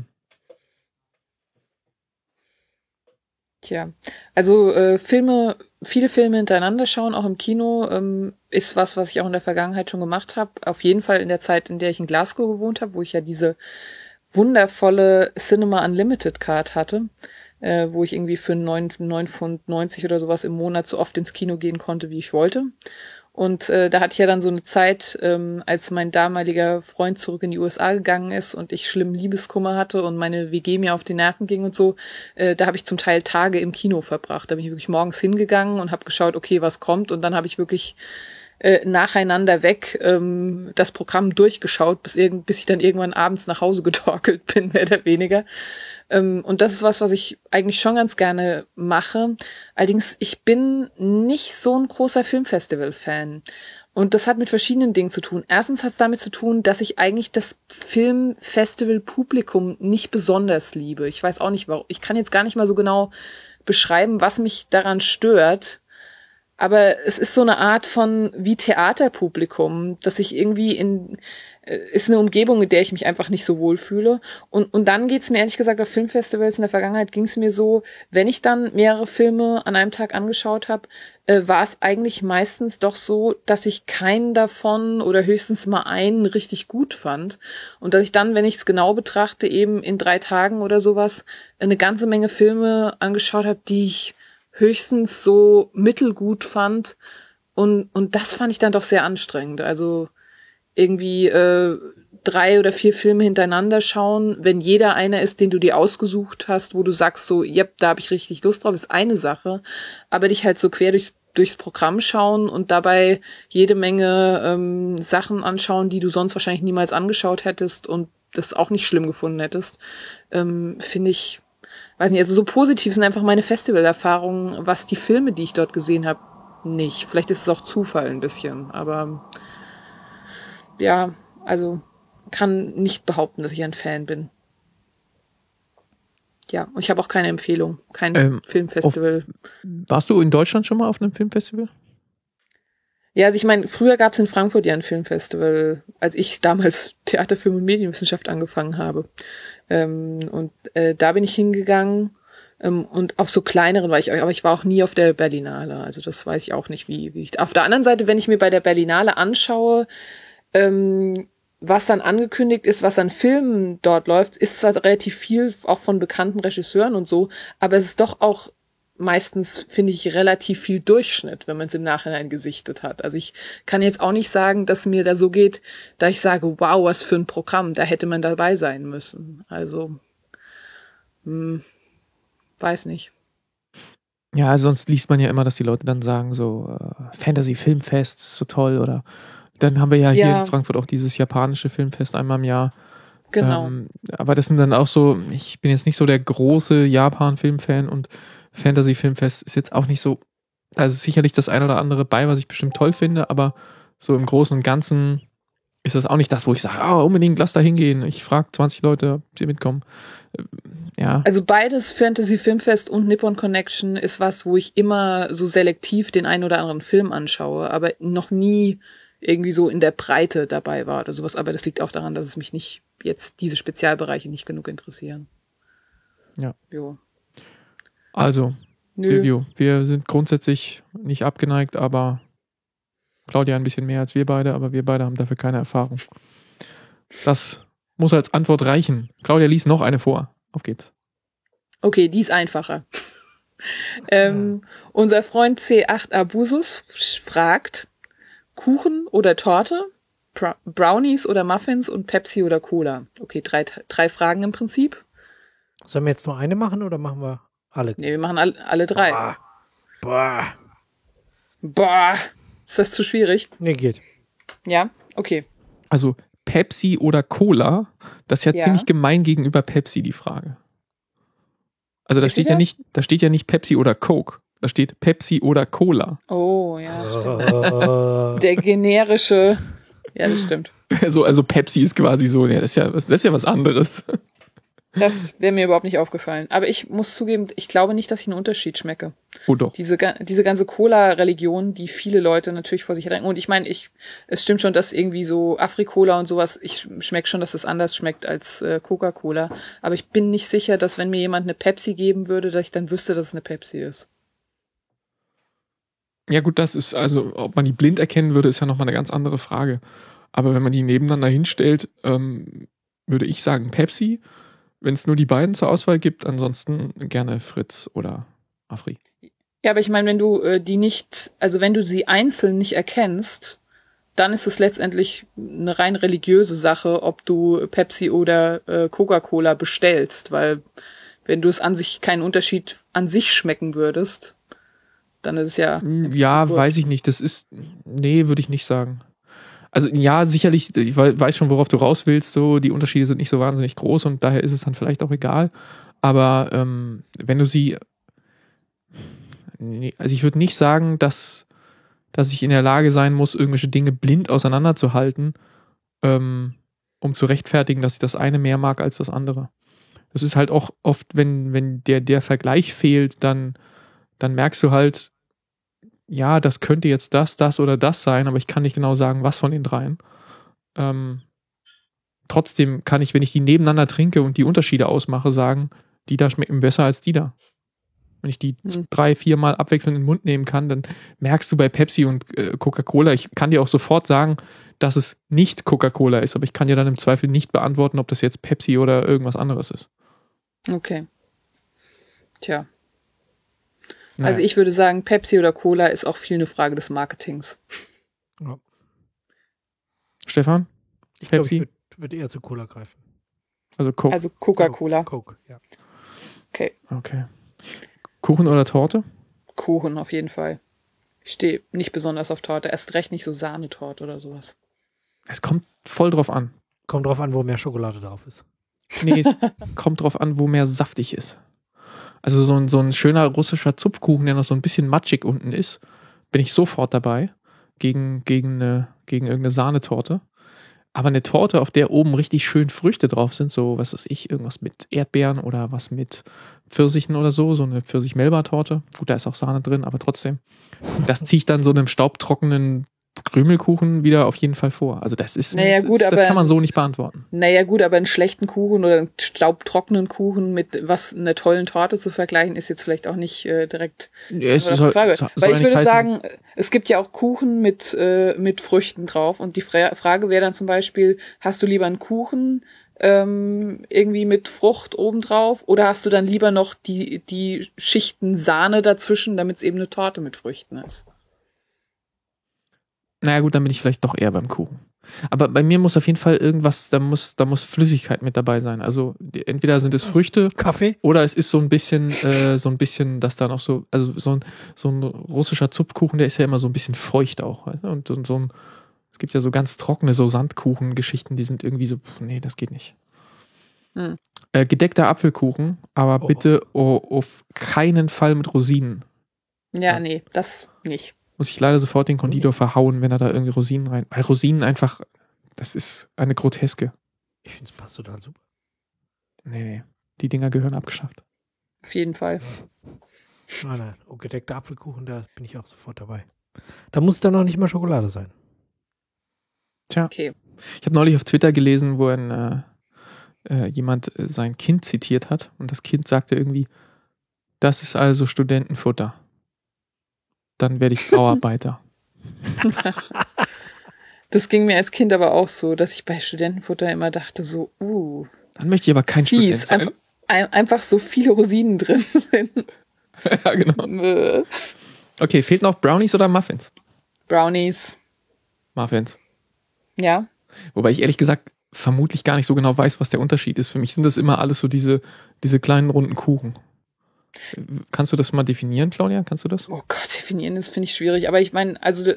Tja, also äh, Filme, viele Filme hintereinander schauen, auch im Kino, ähm, ist was, was ich auch in der Vergangenheit schon gemacht habe. Auf jeden Fall in der Zeit, in der ich in Glasgow gewohnt habe, wo ich ja diese wundervolle Cinema Unlimited Card hatte, äh, wo ich irgendwie für neun Pfund neunzig oder sowas im Monat so oft ins Kino gehen konnte, wie ich wollte. Und äh, da hatte ich ja dann so eine Zeit, ähm, als mein damaliger Freund zurück in die U S A gegangen ist und ich schlimm Liebeskummer hatte und meine W G mir auf die Nerven ging und so, äh, da habe ich zum Teil Tage im Kino verbracht. Da bin ich wirklich morgens hingegangen und habe geschaut, okay, was kommt. Und dann habe ich wirklich äh, nacheinander weg ähm, das Programm durchgeschaut, bis, irgend, bis ich dann irgendwann abends nach Hause getorkelt bin, mehr oder weniger. Ähm, und das ist was, was ich eigentlich schon ganz gerne mache. Allerdings, ich bin nicht so ein großer Filmfestival-Fan. Und das hat mit verschiedenen Dingen zu tun. Erstens hat es damit zu tun, dass ich eigentlich das Filmfestival-Publikum nicht besonders liebe. Ich weiß auch nicht, warum. Ich kann jetzt gar nicht mal so genau beschreiben, was mich daran stört. Aber es ist so eine Art von wie Theaterpublikum, dass ich irgendwie in, ist eine Umgebung, in der ich mich einfach nicht so wohl fühle. Und, und dann geht's mir ehrlich gesagt auf Filmfestivals in der Vergangenheit ging's mir so, wenn ich dann mehrere Filme an einem Tag angeschaut habe, äh, war es eigentlich meistens doch so, dass ich keinen davon oder höchstens mal einen richtig gut fand. Und dass ich dann, wenn ich es genau betrachte, eben in drei Tagen oder sowas eine ganze Menge Filme angeschaut habe, die ich höchstens so mittelgut fand. Und, und das fand ich dann doch sehr anstrengend. Also irgendwie äh, drei oder vier Filme hintereinander schauen, wenn jeder einer ist, den du dir ausgesucht hast, wo du sagst so, yep, da habe ich richtig Lust drauf, ist eine Sache. Aber dich halt so quer durchs, durchs Programm schauen und dabei jede Menge ähm, Sachen anschauen, die du sonst wahrscheinlich niemals angeschaut hättest und das auch nicht schlimm gefunden hättest, ähm, finde ich, weiß nicht, also so positiv sind einfach meine Festivalerfahrungen, was die Filme, die ich dort gesehen habe, nicht. Vielleicht ist es auch Zufall ein bisschen, aber ja, also kann nicht behaupten, dass ich ein Fan bin. Ja, und ich habe auch keine Empfehlung, kein ähm, Filmfestival. Auf, warst du in Deutschland schon mal auf einem Filmfestival? Ja, also ich meine, früher gab es in Frankfurt ja ein Filmfestival, als ich damals Theater, Film und Medienwissenschaft angefangen habe. Ähm, und äh, da bin ich hingegangen ähm, und auf so kleineren war ich, aber ich war auch nie auf der Berlinale. Also das weiß ich auch nicht, wie, wie ich. Auf der anderen Seite, wenn ich mir bei der Berlinale anschaue, ähm, was dann angekündigt ist, was an Filmen dort läuft, ist zwar relativ viel auch von bekannten Regisseuren und so, aber es ist doch auch meistens, finde ich, relativ viel Durchschnitt, wenn man es im Nachhinein gesichtet hat. Also ich kann jetzt auch nicht sagen, dass mir da so geht, da ich sage, wow, was für ein Programm, da hätte man dabei sein müssen. Also, hm, weiß nicht. Ja, sonst liest man ja immer, dass die Leute dann sagen, so äh, Fantasy-Filmfest ist so toll oder dann haben wir ja, ja hier in Frankfurt auch dieses japanische Filmfest einmal im Jahr. Genau. Ähm, aber das sind dann auch so, ich bin jetzt nicht so der große Japan-Filmfan und Fantasy-Filmfest ist jetzt auch nicht so, also sicherlich das ein oder andere bei, was ich bestimmt toll finde, aber so im Großen und Ganzen ist das auch nicht das, wo ich sage, oh, unbedingt, lass da hingehen. Ich frage zwanzig Leute, ob sie mitkommen. Ja. Also beides, Fantasy-Filmfest und Nippon Connection, ist was, wo ich immer so selektiv den einen oder anderen Film anschaue, aber noch nie irgendwie so in der Breite dabei war oder sowas. Aber das liegt auch daran, dass es mich nicht jetzt diese Spezialbereiche nicht genug interessieren. Ja. Jo. Also, Nö. Silvio, wir sind grundsätzlich nicht abgeneigt, aber Claudia ein bisschen mehr als wir beide, aber wir beide haben dafür keine Erfahrung. Das muss als Antwort reichen. Claudia, lies noch eine vor. Auf geht's. Okay, die ist einfacher. ähm, unser Freund C acht Abusus fragt, Kuchen oder Torte, Bra- Brownies oder Muffins und Pepsi oder Cola. Okay, drei, drei Fragen im Prinzip. Sollen wir jetzt nur eine machen oder machen wir alle? Nee, wir machen alle, alle drei. Boah. Boah. Boah. Ist das zu schwierig? Nee, geht. Ja? Okay. Also Pepsi oder Cola, das ist ja, Ja. ziemlich gemein gegenüber Pepsi, die Frage. Also da Wie steht steht ja da? nicht, da steht ja nicht Pepsi oder Coke. Da steht Pepsi oder Cola. Oh, ja, stimmt. Äh, Der generische. Ja, das stimmt. Also, also Pepsi ist quasi so, ja, das ist ja, das ist ja was anderes. Das wäre mir überhaupt nicht aufgefallen. Aber ich muss zugeben, ich glaube nicht, dass ich einen Unterschied schmecke. Oh doch. Diese, ga- diese ganze Cola-Religion, die viele Leute natürlich vor sich denken. Und ich meine, ich, es stimmt schon, dass irgendwie so Afri-Cola und sowas, ich schmecke schon, dass es anders schmeckt als äh, Coca-Cola. Aber ich bin nicht sicher, dass wenn mir jemand eine Pepsi geben würde, dass ich dann wüsste, dass es eine Pepsi ist. Ja gut, das ist, also ob man die blind erkennen würde, ist ja nochmal eine ganz andere Frage. Aber wenn man die nebeneinander hinstellt, ähm, würde ich sagen Pepsi. Wenn es nur die beiden zur Auswahl gibt, ansonsten gerne Fritz oder Afri. Ja, aber ich meine, wenn du äh, die nicht, also wenn du sie einzeln nicht erkennst, dann ist es letztendlich eine rein religiöse Sache, ob du Pepsi oder äh, Coca-Cola bestellst, weil wenn du es an sich keinen Unterschied an sich schmecken würdest, dann ist es ja. im Ja, Prinzip weiß ich nicht. Das ist, nee, würde ich nicht sagen. Also ja, sicherlich, ich we- weiß schon, worauf du raus willst, so, die Unterschiede sind nicht so wahnsinnig groß und daher ist es dann vielleicht auch egal. Aber ähm, wenn du sie, nee, also ich würde nicht sagen, dass, dass ich in der Lage sein muss, irgendwelche Dinge blind auseinanderzuhalten, ähm, um zu rechtfertigen, dass ich das eine mehr mag als das andere. Das ist halt auch oft, wenn, wenn der, der Vergleich fehlt, dann, dann merkst du halt, ja, das könnte jetzt das, das oder das sein, aber ich kann nicht genau sagen, was von den dreien. Ähm, trotzdem kann ich, wenn ich die nebeneinander trinke und die Unterschiede ausmache, sagen, die da schmecken besser als die da. Wenn ich die Hm. drei, vier Mal abwechselnd in den Mund nehmen kann, dann merkst du bei Pepsi und äh, Coca-Cola, ich kann dir auch sofort sagen, dass es nicht Coca-Cola ist, aber ich kann dir dann im Zweifel nicht beantworten, ob das jetzt Pepsi oder irgendwas anderes ist. Okay. Tja. Naja. Also ich würde sagen, Pepsi oder Cola ist auch viel eine Frage des Marketings. ja. Stefan? Ich glaube, Pepsi? ich würde würd eher zu Cola greifen. Also Coke. Also Coca-Cola. Coke, ja. Okay. Okay. Kuchen oder Torte? Kuchen auf jeden Fall. Ich stehe nicht besonders auf Torte. Erst recht nicht so Sahnetorte oder sowas. Es kommt voll drauf an. Kommt drauf an, wo mehr Schokolade drauf ist. Nee, es kommt drauf an, wo mehr saftig ist. Also so ein, so ein schöner russischer Zupfkuchen, der noch so ein bisschen matschig unten ist, bin ich sofort dabei. Gegen, gegen, eine, gegen irgendeine Sahnetorte. Aber eine Torte, auf der oben richtig schön Früchte drauf sind, so, was weiß ich, irgendwas mit Erdbeeren oder was mit Pfirsichen oder so, so eine Pfirsich-Melba-Torte. Gut, da ist auch Sahne drin, aber trotzdem. Das ziehe ich dann so einem staubtrockenen Krümelkuchen wieder auf jeden Fall vor. Also das ist, Naja, das, gut, ist das aber- kann man so nicht beantworten. Naja gut, aber einen schlechten Kuchen oder einen staubtrockenen Kuchen mit was einer tollen Torte zu vergleichen, ist jetzt vielleicht auch nicht äh, direkt Ja, es eine soll- Frage. soll- soll Weil ja ich nicht würde heißen- sagen, es gibt ja auch Kuchen mit, äh, mit Früchten drauf. Und die Fra- Frage wäre dann zum Beispiel, hast du lieber einen Kuchen ähm, irgendwie mit Frucht obendrauf oder hast du dann lieber noch die, die Schichten Sahne dazwischen, damit es eben eine Torte mit Früchten ist? Naja gut, dann bin ich vielleicht doch eher beim Kuchen. Aber bei mir muss auf jeden Fall irgendwas, da muss, da muss Flüssigkeit mit dabei sein. Also die- entweder sind es Früchte Kaffee? oder es ist so ein bisschen, äh, so ein bisschen, dass da noch so, also so ein, so ein russischer Zupfkuchen, der ist ja immer so ein bisschen feucht auch. Weißt du? Und, und so ein, es gibt ja so ganz trockene, so Sandkuchen-Geschichten, die sind irgendwie so, pff, nee, das geht nicht. Hm. Äh, gedeckter Apfelkuchen, aber Oh. bitte oh, auf keinen Fall mit Rosinen. Ja, Ja. nee, das nicht. Muss ich leider sofort den Konditor verhauen, wenn er da irgendwie Rosinen rein. Weil Rosinen einfach, das ist eine Groteske. Ich finde es passt total super. Nee, nee. Die Dinger gehören abgeschafft. Auf jeden Fall. Nein, nein. Oh, gedeckter Apfelkuchen, da bin ich auch sofort dabei. Da muss dann noch nicht mal Schokolade sein. Tja, Okay. ich habe neulich auf Twitter gelesen, wo ein, äh, äh, jemand äh, sein Kind zitiert hat und das Kind sagte irgendwie, das ist also Studentenfutter. Dann werde ich Bauarbeiter. Das ging mir als Kind aber auch so, dass ich bei Studentenfutter immer dachte so, uh. Dann möchte ich aber kein fies, Student sein. Einfach, ein, einfach so viele Rosinen drin sind. Ja, genau. Okay, fehlt noch Brownies oder Muffins? Brownies. Muffins. Ja. Wobei ich ehrlich gesagt vermutlich gar nicht so genau weiß, was der Unterschied ist. Für mich sind das immer alles so diese, diese kleinen runden Kuchen. Kannst du das mal definieren, Claudia? Kannst du das? Oh Gott, definieren, das finde ich schwierig. Aber ich meine, also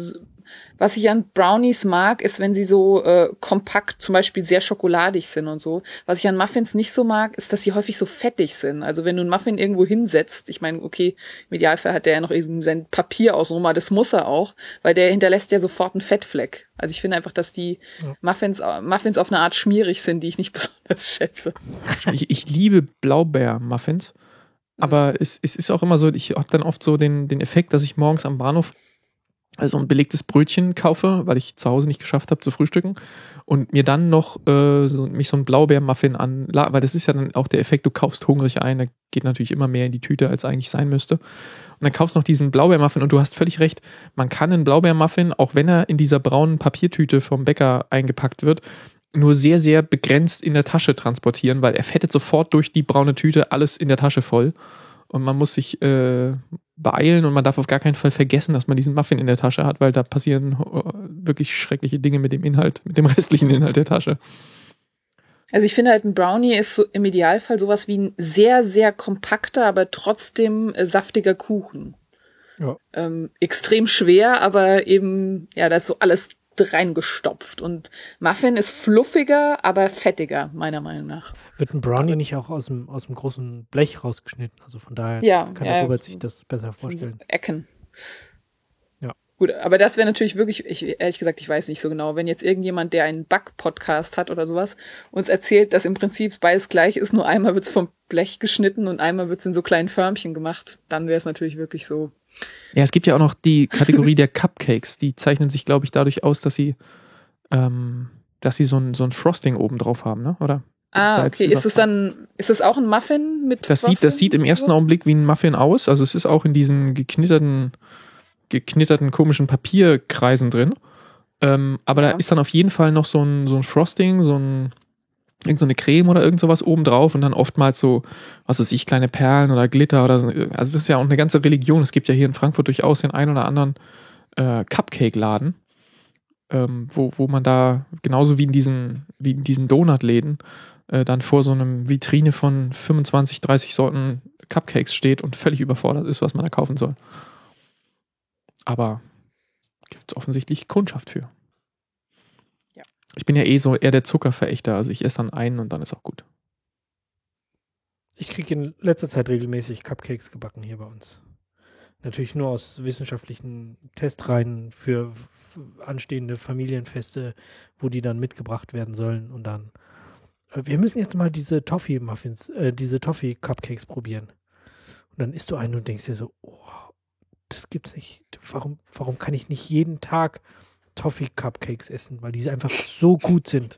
was ich an Brownies mag, ist, wenn sie so äh, kompakt, zum Beispiel sehr schokoladig sind und so. Was ich an Muffins nicht so mag, ist, dass sie häufig so fettig sind. Also wenn du einen Muffin irgendwo hinsetzt, ich meine, okay, im Idealfall hat der ja noch irgendwie sein Papier außenrum, aber das muss er auch, weil der hinterlässt ja sofort einen Fettfleck. Also ich finde einfach, dass die ja. Muffins, Muffins auf eine Art schmierig sind, die ich nicht besonders schätze. Ich, ich liebe Blaubeer-Muffins. Aber es, es ist auch immer so, ich habe dann oft so den, den Effekt, dass ich morgens am Bahnhof also ein belegtes Brötchen kaufe, weil ich zu Hause nicht geschafft habe zu frühstücken und mir dann noch äh, so, mich so ein Blaubeermuffin an, weil das ist ja dann auch der Effekt, du kaufst hungrig ein, da geht natürlich immer mehr in die Tüte, als eigentlich sein müsste. Und dann kaufst du noch diesen Blaubeermuffin und du hast völlig recht, man kann einen Blaubeermuffin, auch wenn er in dieser braunen Papiertüte vom Bäcker eingepackt wird, nur sehr, sehr begrenzt in der Tasche transportieren, weil er fettet sofort durch die braune Tüte alles in der Tasche voll. Und man muss sich äh, beeilen und man darf auf gar keinen Fall vergessen, dass man diesen Muffin in der Tasche hat, weil da passieren äh, wirklich schreckliche Dinge mit dem Inhalt, mit dem restlichen Inhalt der Tasche. Also ich finde halt, ein Brownie ist so im Idealfall sowas wie ein sehr, sehr kompakter, aber trotzdem äh, saftiger Kuchen. Ja. Ähm, extrem schwer, aber eben, ja, da ist so alles reingestopft. Und Muffin ist fluffiger, aber fettiger, meiner Meinung nach. Wird ein Brownie nicht auch aus dem, aus dem großen Blech rausgeschnitten? Also von daher ja, kann ja, der Robert sich das besser vorstellen. So Ecken. Ja. Gut, aber das wäre natürlich wirklich, ich, ehrlich gesagt, ich weiß nicht so genau, wenn jetzt irgendjemand, der einen Back-Podcast hat oder sowas, uns erzählt, dass im Prinzip beides gleich ist, nur einmal wird's vom Blech geschnitten und einmal wird's in so kleinen Förmchen gemacht, dann wäre es natürlich wirklich so. Ja, es gibt ja auch noch die Kategorie der Cupcakes. Die zeichnen sich, glaube ich, dadurch aus, dass sie, ähm, dass sie so ein, so ein Frosting oben drauf haben, ne? Oder? Ah, okay. Ist es dann, ist es auch ein Muffin mit das Frosting? Sieht, das sieht im ersten Augenblick wie ein Muffin aus. Also es ist auch in diesen geknitterten, geknitterten komischen Papierkreisen drin. Ähm, aber ja. Da ist dann auf jeden Fall noch so ein, so ein Frosting, so ein irgend so eine Creme oder irgend sowas oben drauf und dann oftmals so, was weiß ich, kleine Perlen oder Glitter oder so. Also das ist ja auch eine ganze Religion. Es gibt ja hier in Frankfurt durchaus den einen oder anderen äh, Cupcake-Laden, ähm, wo, wo man da genauso wie in diesen, wie in diesen Donut-Läden äh, dann vor so einem Vitrine von fünfundzwanzig, dreißig Sorten Cupcakes steht und völlig überfordert ist, was man da kaufen soll. Aber gibt es offensichtlich Kundschaft für. Ich bin ja eh so eher der Zuckerverächter, also ich esse dann einen und dann ist auch gut. Ich kriege in letzter Zeit regelmäßig Cupcakes gebacken hier bei uns. Natürlich nur aus wissenschaftlichen Testreihen für f- anstehende Familienfeste, wo die dann mitgebracht werden sollen und dann äh, wir müssen jetzt mal diese Toffee-Muffins, äh, diese Toffee-Cupcakes probieren. Und dann isst du einen und denkst dir so, oh, das gibt's nicht. Warum, warum kann ich nicht jeden Tag Toffee-Cupcakes essen, weil die einfach so gut sind.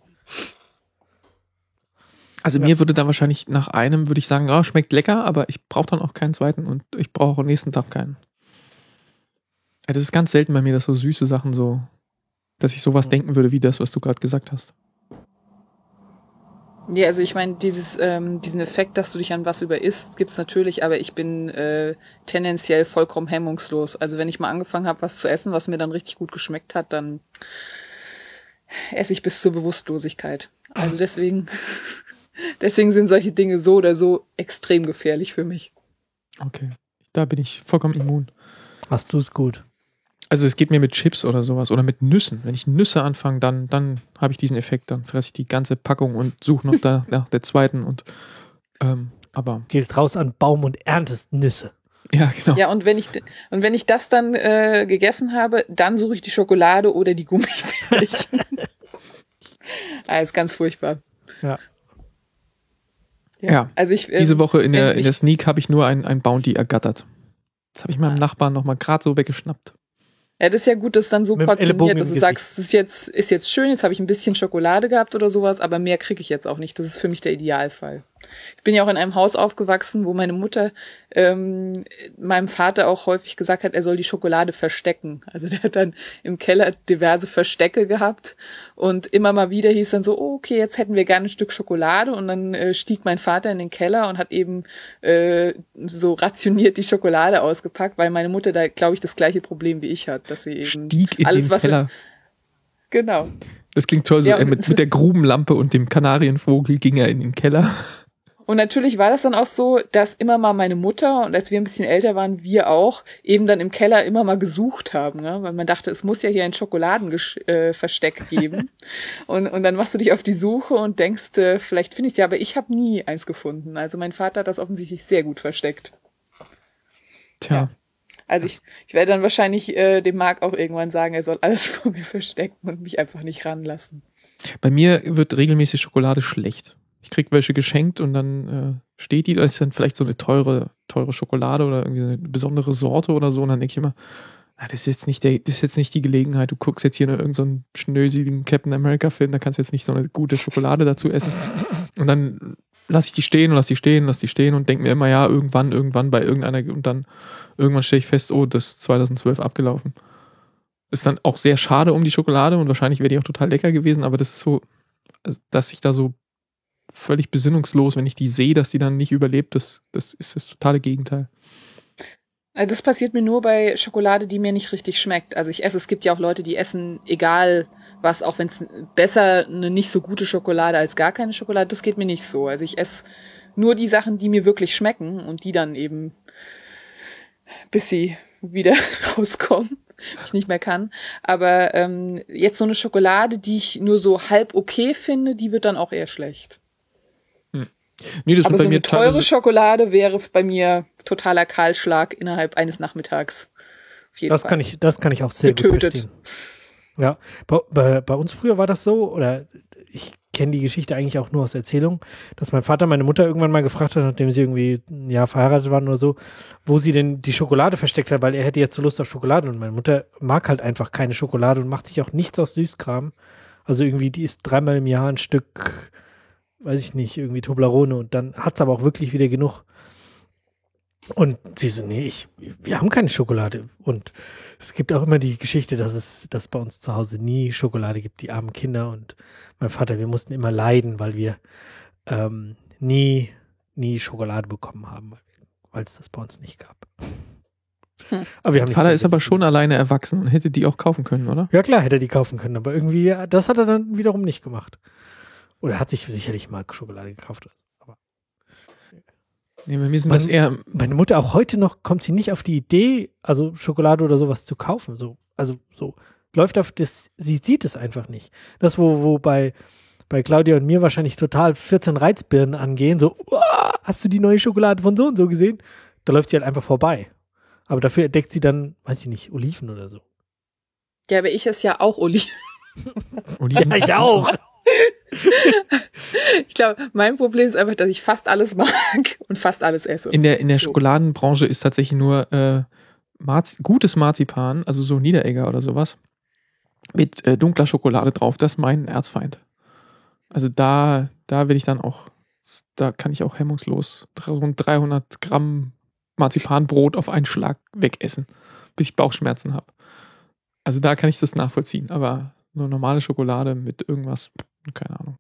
Also ja. Mir würde dann wahrscheinlich nach einem, würde ich sagen, oh, schmeckt lecker, aber ich brauche dann auch keinen zweiten und ich brauche am nächsten Tag keinen. Ja, das ist ganz selten bei mir, dass so süße Sachen so, dass ich sowas mhm. denken würde, wie das, was du gerade gesagt hast. Ja, also ich meine, dieses, ähm, diesen Effekt, dass du dich an was überisst, gibt's natürlich, aber ich bin äh, tendenziell vollkommen hemmungslos. Also wenn ich mal angefangen habe, was zu essen, was mir dann richtig gut geschmeckt hat, dann esse ich bis zur Bewusstlosigkeit. Also deswegen, deswegen sind solche Dinge so oder so extrem gefährlich für mich. Okay, da bin ich vollkommen immun. Hast du es gut? Also es geht mir mit Chips oder sowas oder mit Nüssen. Wenn ich Nüsse anfange, dann, dann habe ich diesen Effekt. Dann fresse ich die ganze Packung und suche noch da, nach der zweiten. Und ähm, aber gehst raus an den Baum und erntest Nüsse. Ja, genau. Ja, und wenn ich und wenn ich das dann äh, gegessen habe, dann suche ich die Schokolade oder die Gummibärchen. Ah, ist ganz furchtbar. Ja. Ja. ja. Also ich ähm, diese Woche in der in der Sneak habe ich nur ein, ein Bounty ergattert. Das habe ich meinem ah. Nachbarn nochmal gerade so weggeschnappt. Ja, das ist ja gut, dass es dann so portioniert, dass du sagst, es ist jetzt, ist jetzt schön, jetzt habe ich ein bisschen Schokolade gehabt oder sowas, aber mehr kriege ich jetzt auch nicht. Das ist für mich der Idealfall. Ich bin ja auch in einem Haus aufgewachsen, wo meine Mutter ähm, meinem Vater auch häufig gesagt hat, er soll die Schokolade verstecken. Also der hat dann im Keller diverse Verstecke gehabt und immer mal wieder hieß dann so, oh, okay, jetzt hätten wir gerne ein Stück Schokolade und dann äh, stieg mein Vater in den Keller und hat eben äh, so rationiert die Schokolade ausgepackt, weil meine Mutter da, glaube ich, das gleiche Problem wie ich hat, dass sie eben Stieg in alles, den was Keller. Wir, genau. Das klingt toll, so Ja, äh, mit, mit der Grubenlampe und dem Kanarienvogel ging er in den Keller. Und natürlich war das dann auch so, dass immer mal meine Mutter und als wir ein bisschen älter waren, wir auch eben dann im Keller immer mal gesucht haben, ne? Weil man dachte, es muss ja hier ein Schokoladenversteck geben. und, und dann machst du dich auf die Suche und denkst, äh, vielleicht finde ich es ja, aber ich habe nie eins gefunden. Also mein Vater hat das offensichtlich sehr gut versteckt. Tja. Ja. Also ich, ich werde dann wahrscheinlich äh, dem Marc auch irgendwann sagen, er soll alles vor mir verstecken und mich einfach nicht ranlassen. Bei mir wird regelmäßig Schokolade schlecht. Ich krieg welche geschenkt und dann äh, steht die, da ist dann vielleicht so eine teure, teure Schokolade oder irgendwie eine besondere Sorte oder so und dann denke ich immer, ah, das ist jetzt nicht der, das ist jetzt nicht die Gelegenheit, du guckst jetzt hier nur irgendeinen so schnöseligen Captain America Film, da kannst du jetzt nicht so eine gute Schokolade dazu essen. Und dann lass ich die stehen und lass die stehen, lass die stehen und denke mir immer, ja, irgendwann, irgendwann bei irgendeiner und dann irgendwann stelle ich fest, oh, das ist zweitausendzwölf abgelaufen. Ist dann auch sehr schade um die Schokolade und wahrscheinlich wäre die auch total lecker gewesen, aber das ist so, dass ich da so völlig besinnungslos, wenn ich die sehe, dass die dann nicht überlebt, das, das ist das totale Gegenteil. Also das passiert mir nur bei Schokolade, die mir nicht richtig schmeckt. Also ich esse, es gibt ja auch Leute, die essen egal was, auch wenn es besser eine nicht so gute Schokolade als gar keine Schokolade, das geht mir nicht so. Also ich esse nur die Sachen, die mir wirklich schmecken und die dann eben, bis sie wieder rauskommen, ich nicht mehr kann. Aber ähm, jetzt so eine Schokolade, die ich nur so halb okay finde, die wird dann auch eher schlecht. Nee, das Aber bei so mir eine teure Schokolade wäre bei mir totaler Kahlschlag innerhalb eines Nachmittags. Auf jeden Das Fall. kann ich, das kann ich auch sehr Getötet. gut verstehen. Ja, bei, bei, bei uns früher war das so, oder ich kenne die Geschichte eigentlich auch nur aus Erzählung, dass mein Vater meine Mutter irgendwann mal gefragt hat, nachdem sie irgendwie ein Jahr verheiratet waren oder so, wo sie denn die Schokolade versteckt hat, weil er hätte jetzt so Lust auf Schokolade und meine Mutter mag halt einfach keine Schokolade und macht sich auch nichts aus Süßkram. Also irgendwie, die isst dreimal im Jahr ein Stück, weiß ich nicht, irgendwie Toblerone und dann hat's aber auch wirklich wieder genug. Und sie so, nee, ich, wir haben keine Schokolade. Und es gibt auch immer die Geschichte, dass es, dass bei uns zu Hause nie Schokolade gibt, die armen Kinder und mein Vater, wir mussten immer leiden, weil wir ähm, nie, nie Schokolade bekommen haben, weil es das bei uns nicht gab. Hm. Aber wir haben nicht Vater viel ist aber gegessen. schon alleine erwachsen und hätte die auch kaufen können, oder? Ja klar, hätte er die kaufen können, aber irgendwie, das hat er dann wiederum nicht gemacht. Oder hat sich sicherlich mal Schokolade gekauft. Aber Nee, bei mir sind Mein- das eher, meine Mutter auch heute noch kommt sie nicht auf die Idee, also Schokolade oder sowas zu kaufen. So, also so läuft auf das, sie sieht es einfach nicht. Das, wo, wo bei, bei Claudia und mir wahrscheinlich total vierzehn Reizbirnen angehen, so, "Uah, hast du die neue Schokolade von so und so gesehen? Da läuft sie halt einfach vorbei. Aber dafür entdeckt sie dann, weiß ich nicht, Oliven oder so. Ja, aber ich esse ja auch Oliven. Oliven. Ja, ich auch. Ich glaube, mein Problem ist einfach, dass ich fast alles mag und fast alles esse. In der, in der So. Schokoladenbranche ist tatsächlich nur äh, Marz, gutes Marzipan, also so Niederegger oder sowas, mit äh, dunkler Schokolade drauf. Das ist mein Erzfeind. Also da, da will ich dann auch, da kann ich auch hemmungslos rund dreihundert Gramm Marzipanbrot auf einen Schlag wegessen, bis ich Bauchschmerzen habe. Also da kann ich das nachvollziehen, aber nur normale Schokolade mit irgendwas, keine Ahnung.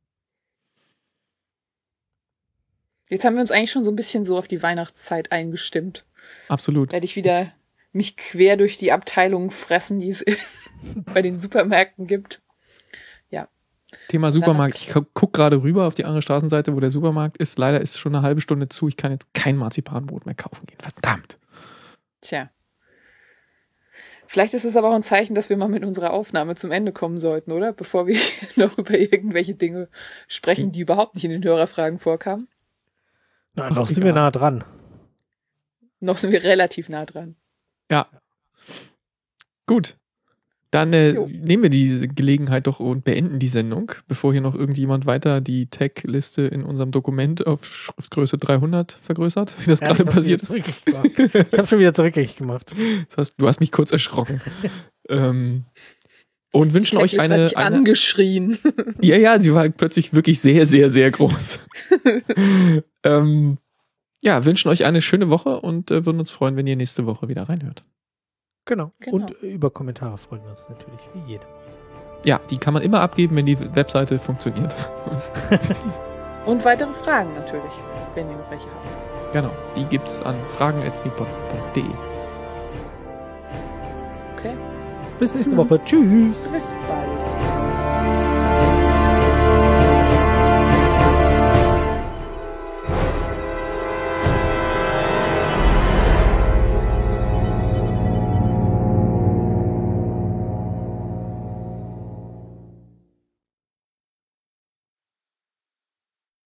Jetzt haben wir uns eigentlich schon so ein bisschen so auf die Weihnachtszeit eingestimmt. Absolut. Werde ich wieder mich quer durch die Abteilungen fressen, die es bei den Supermärkten gibt. Thema Supermarkt. Ich gu- guck gerade rüber auf die andere Straßenseite, wo der Supermarkt ist. Leider ist schon eine halbe Stunde zu. Ich kann jetzt kein Marzipanbrot mehr kaufen gehen. Verdammt. Tja. Vielleicht ist es aber auch ein Zeichen, dass wir mal mit unserer Aufnahme zum Ende kommen sollten, oder? Bevor wir noch über irgendwelche Dinge sprechen, die überhaupt nicht in den Hörerfragen vorkamen. Na, Ach, noch sind egal. wir nah dran. Noch sind wir relativ nah dran. Ja. Gut. Dann äh, Jo. nehmen wir diese Gelegenheit doch und beenden die Sendung, bevor hier noch irgendjemand weiter die Tag-Liste in unserem Dokument auf Schriftgröße dreihundert vergrößert, wie das Ja, gerade ich hab's passiert wieder ist. zurückgängig gemacht. Ich habe schon wieder zurückgängig gemacht. Das heißt, du hast mich kurz erschrocken. ähm, Und wünschen euch eine, Jetzt hat eine angeschrien. Ja, ja, sie war plötzlich wirklich sehr, sehr, sehr groß. ähm, ja, wünschen euch eine schöne Woche und äh, würden uns freuen, wenn ihr nächste Woche wieder reinhört. Genau. Genau. Und über Kommentare freuen wir uns natürlich, wie jeder. Ja, die kann man immer abgeben, wenn die Webseite funktioniert. Und weitere Fragen natürlich, wenn ihr noch welche habt. Genau, die gibt's an fragen at sneakpot punkt de. Okay, Bis nächste Woche. Tschüss. bis bald.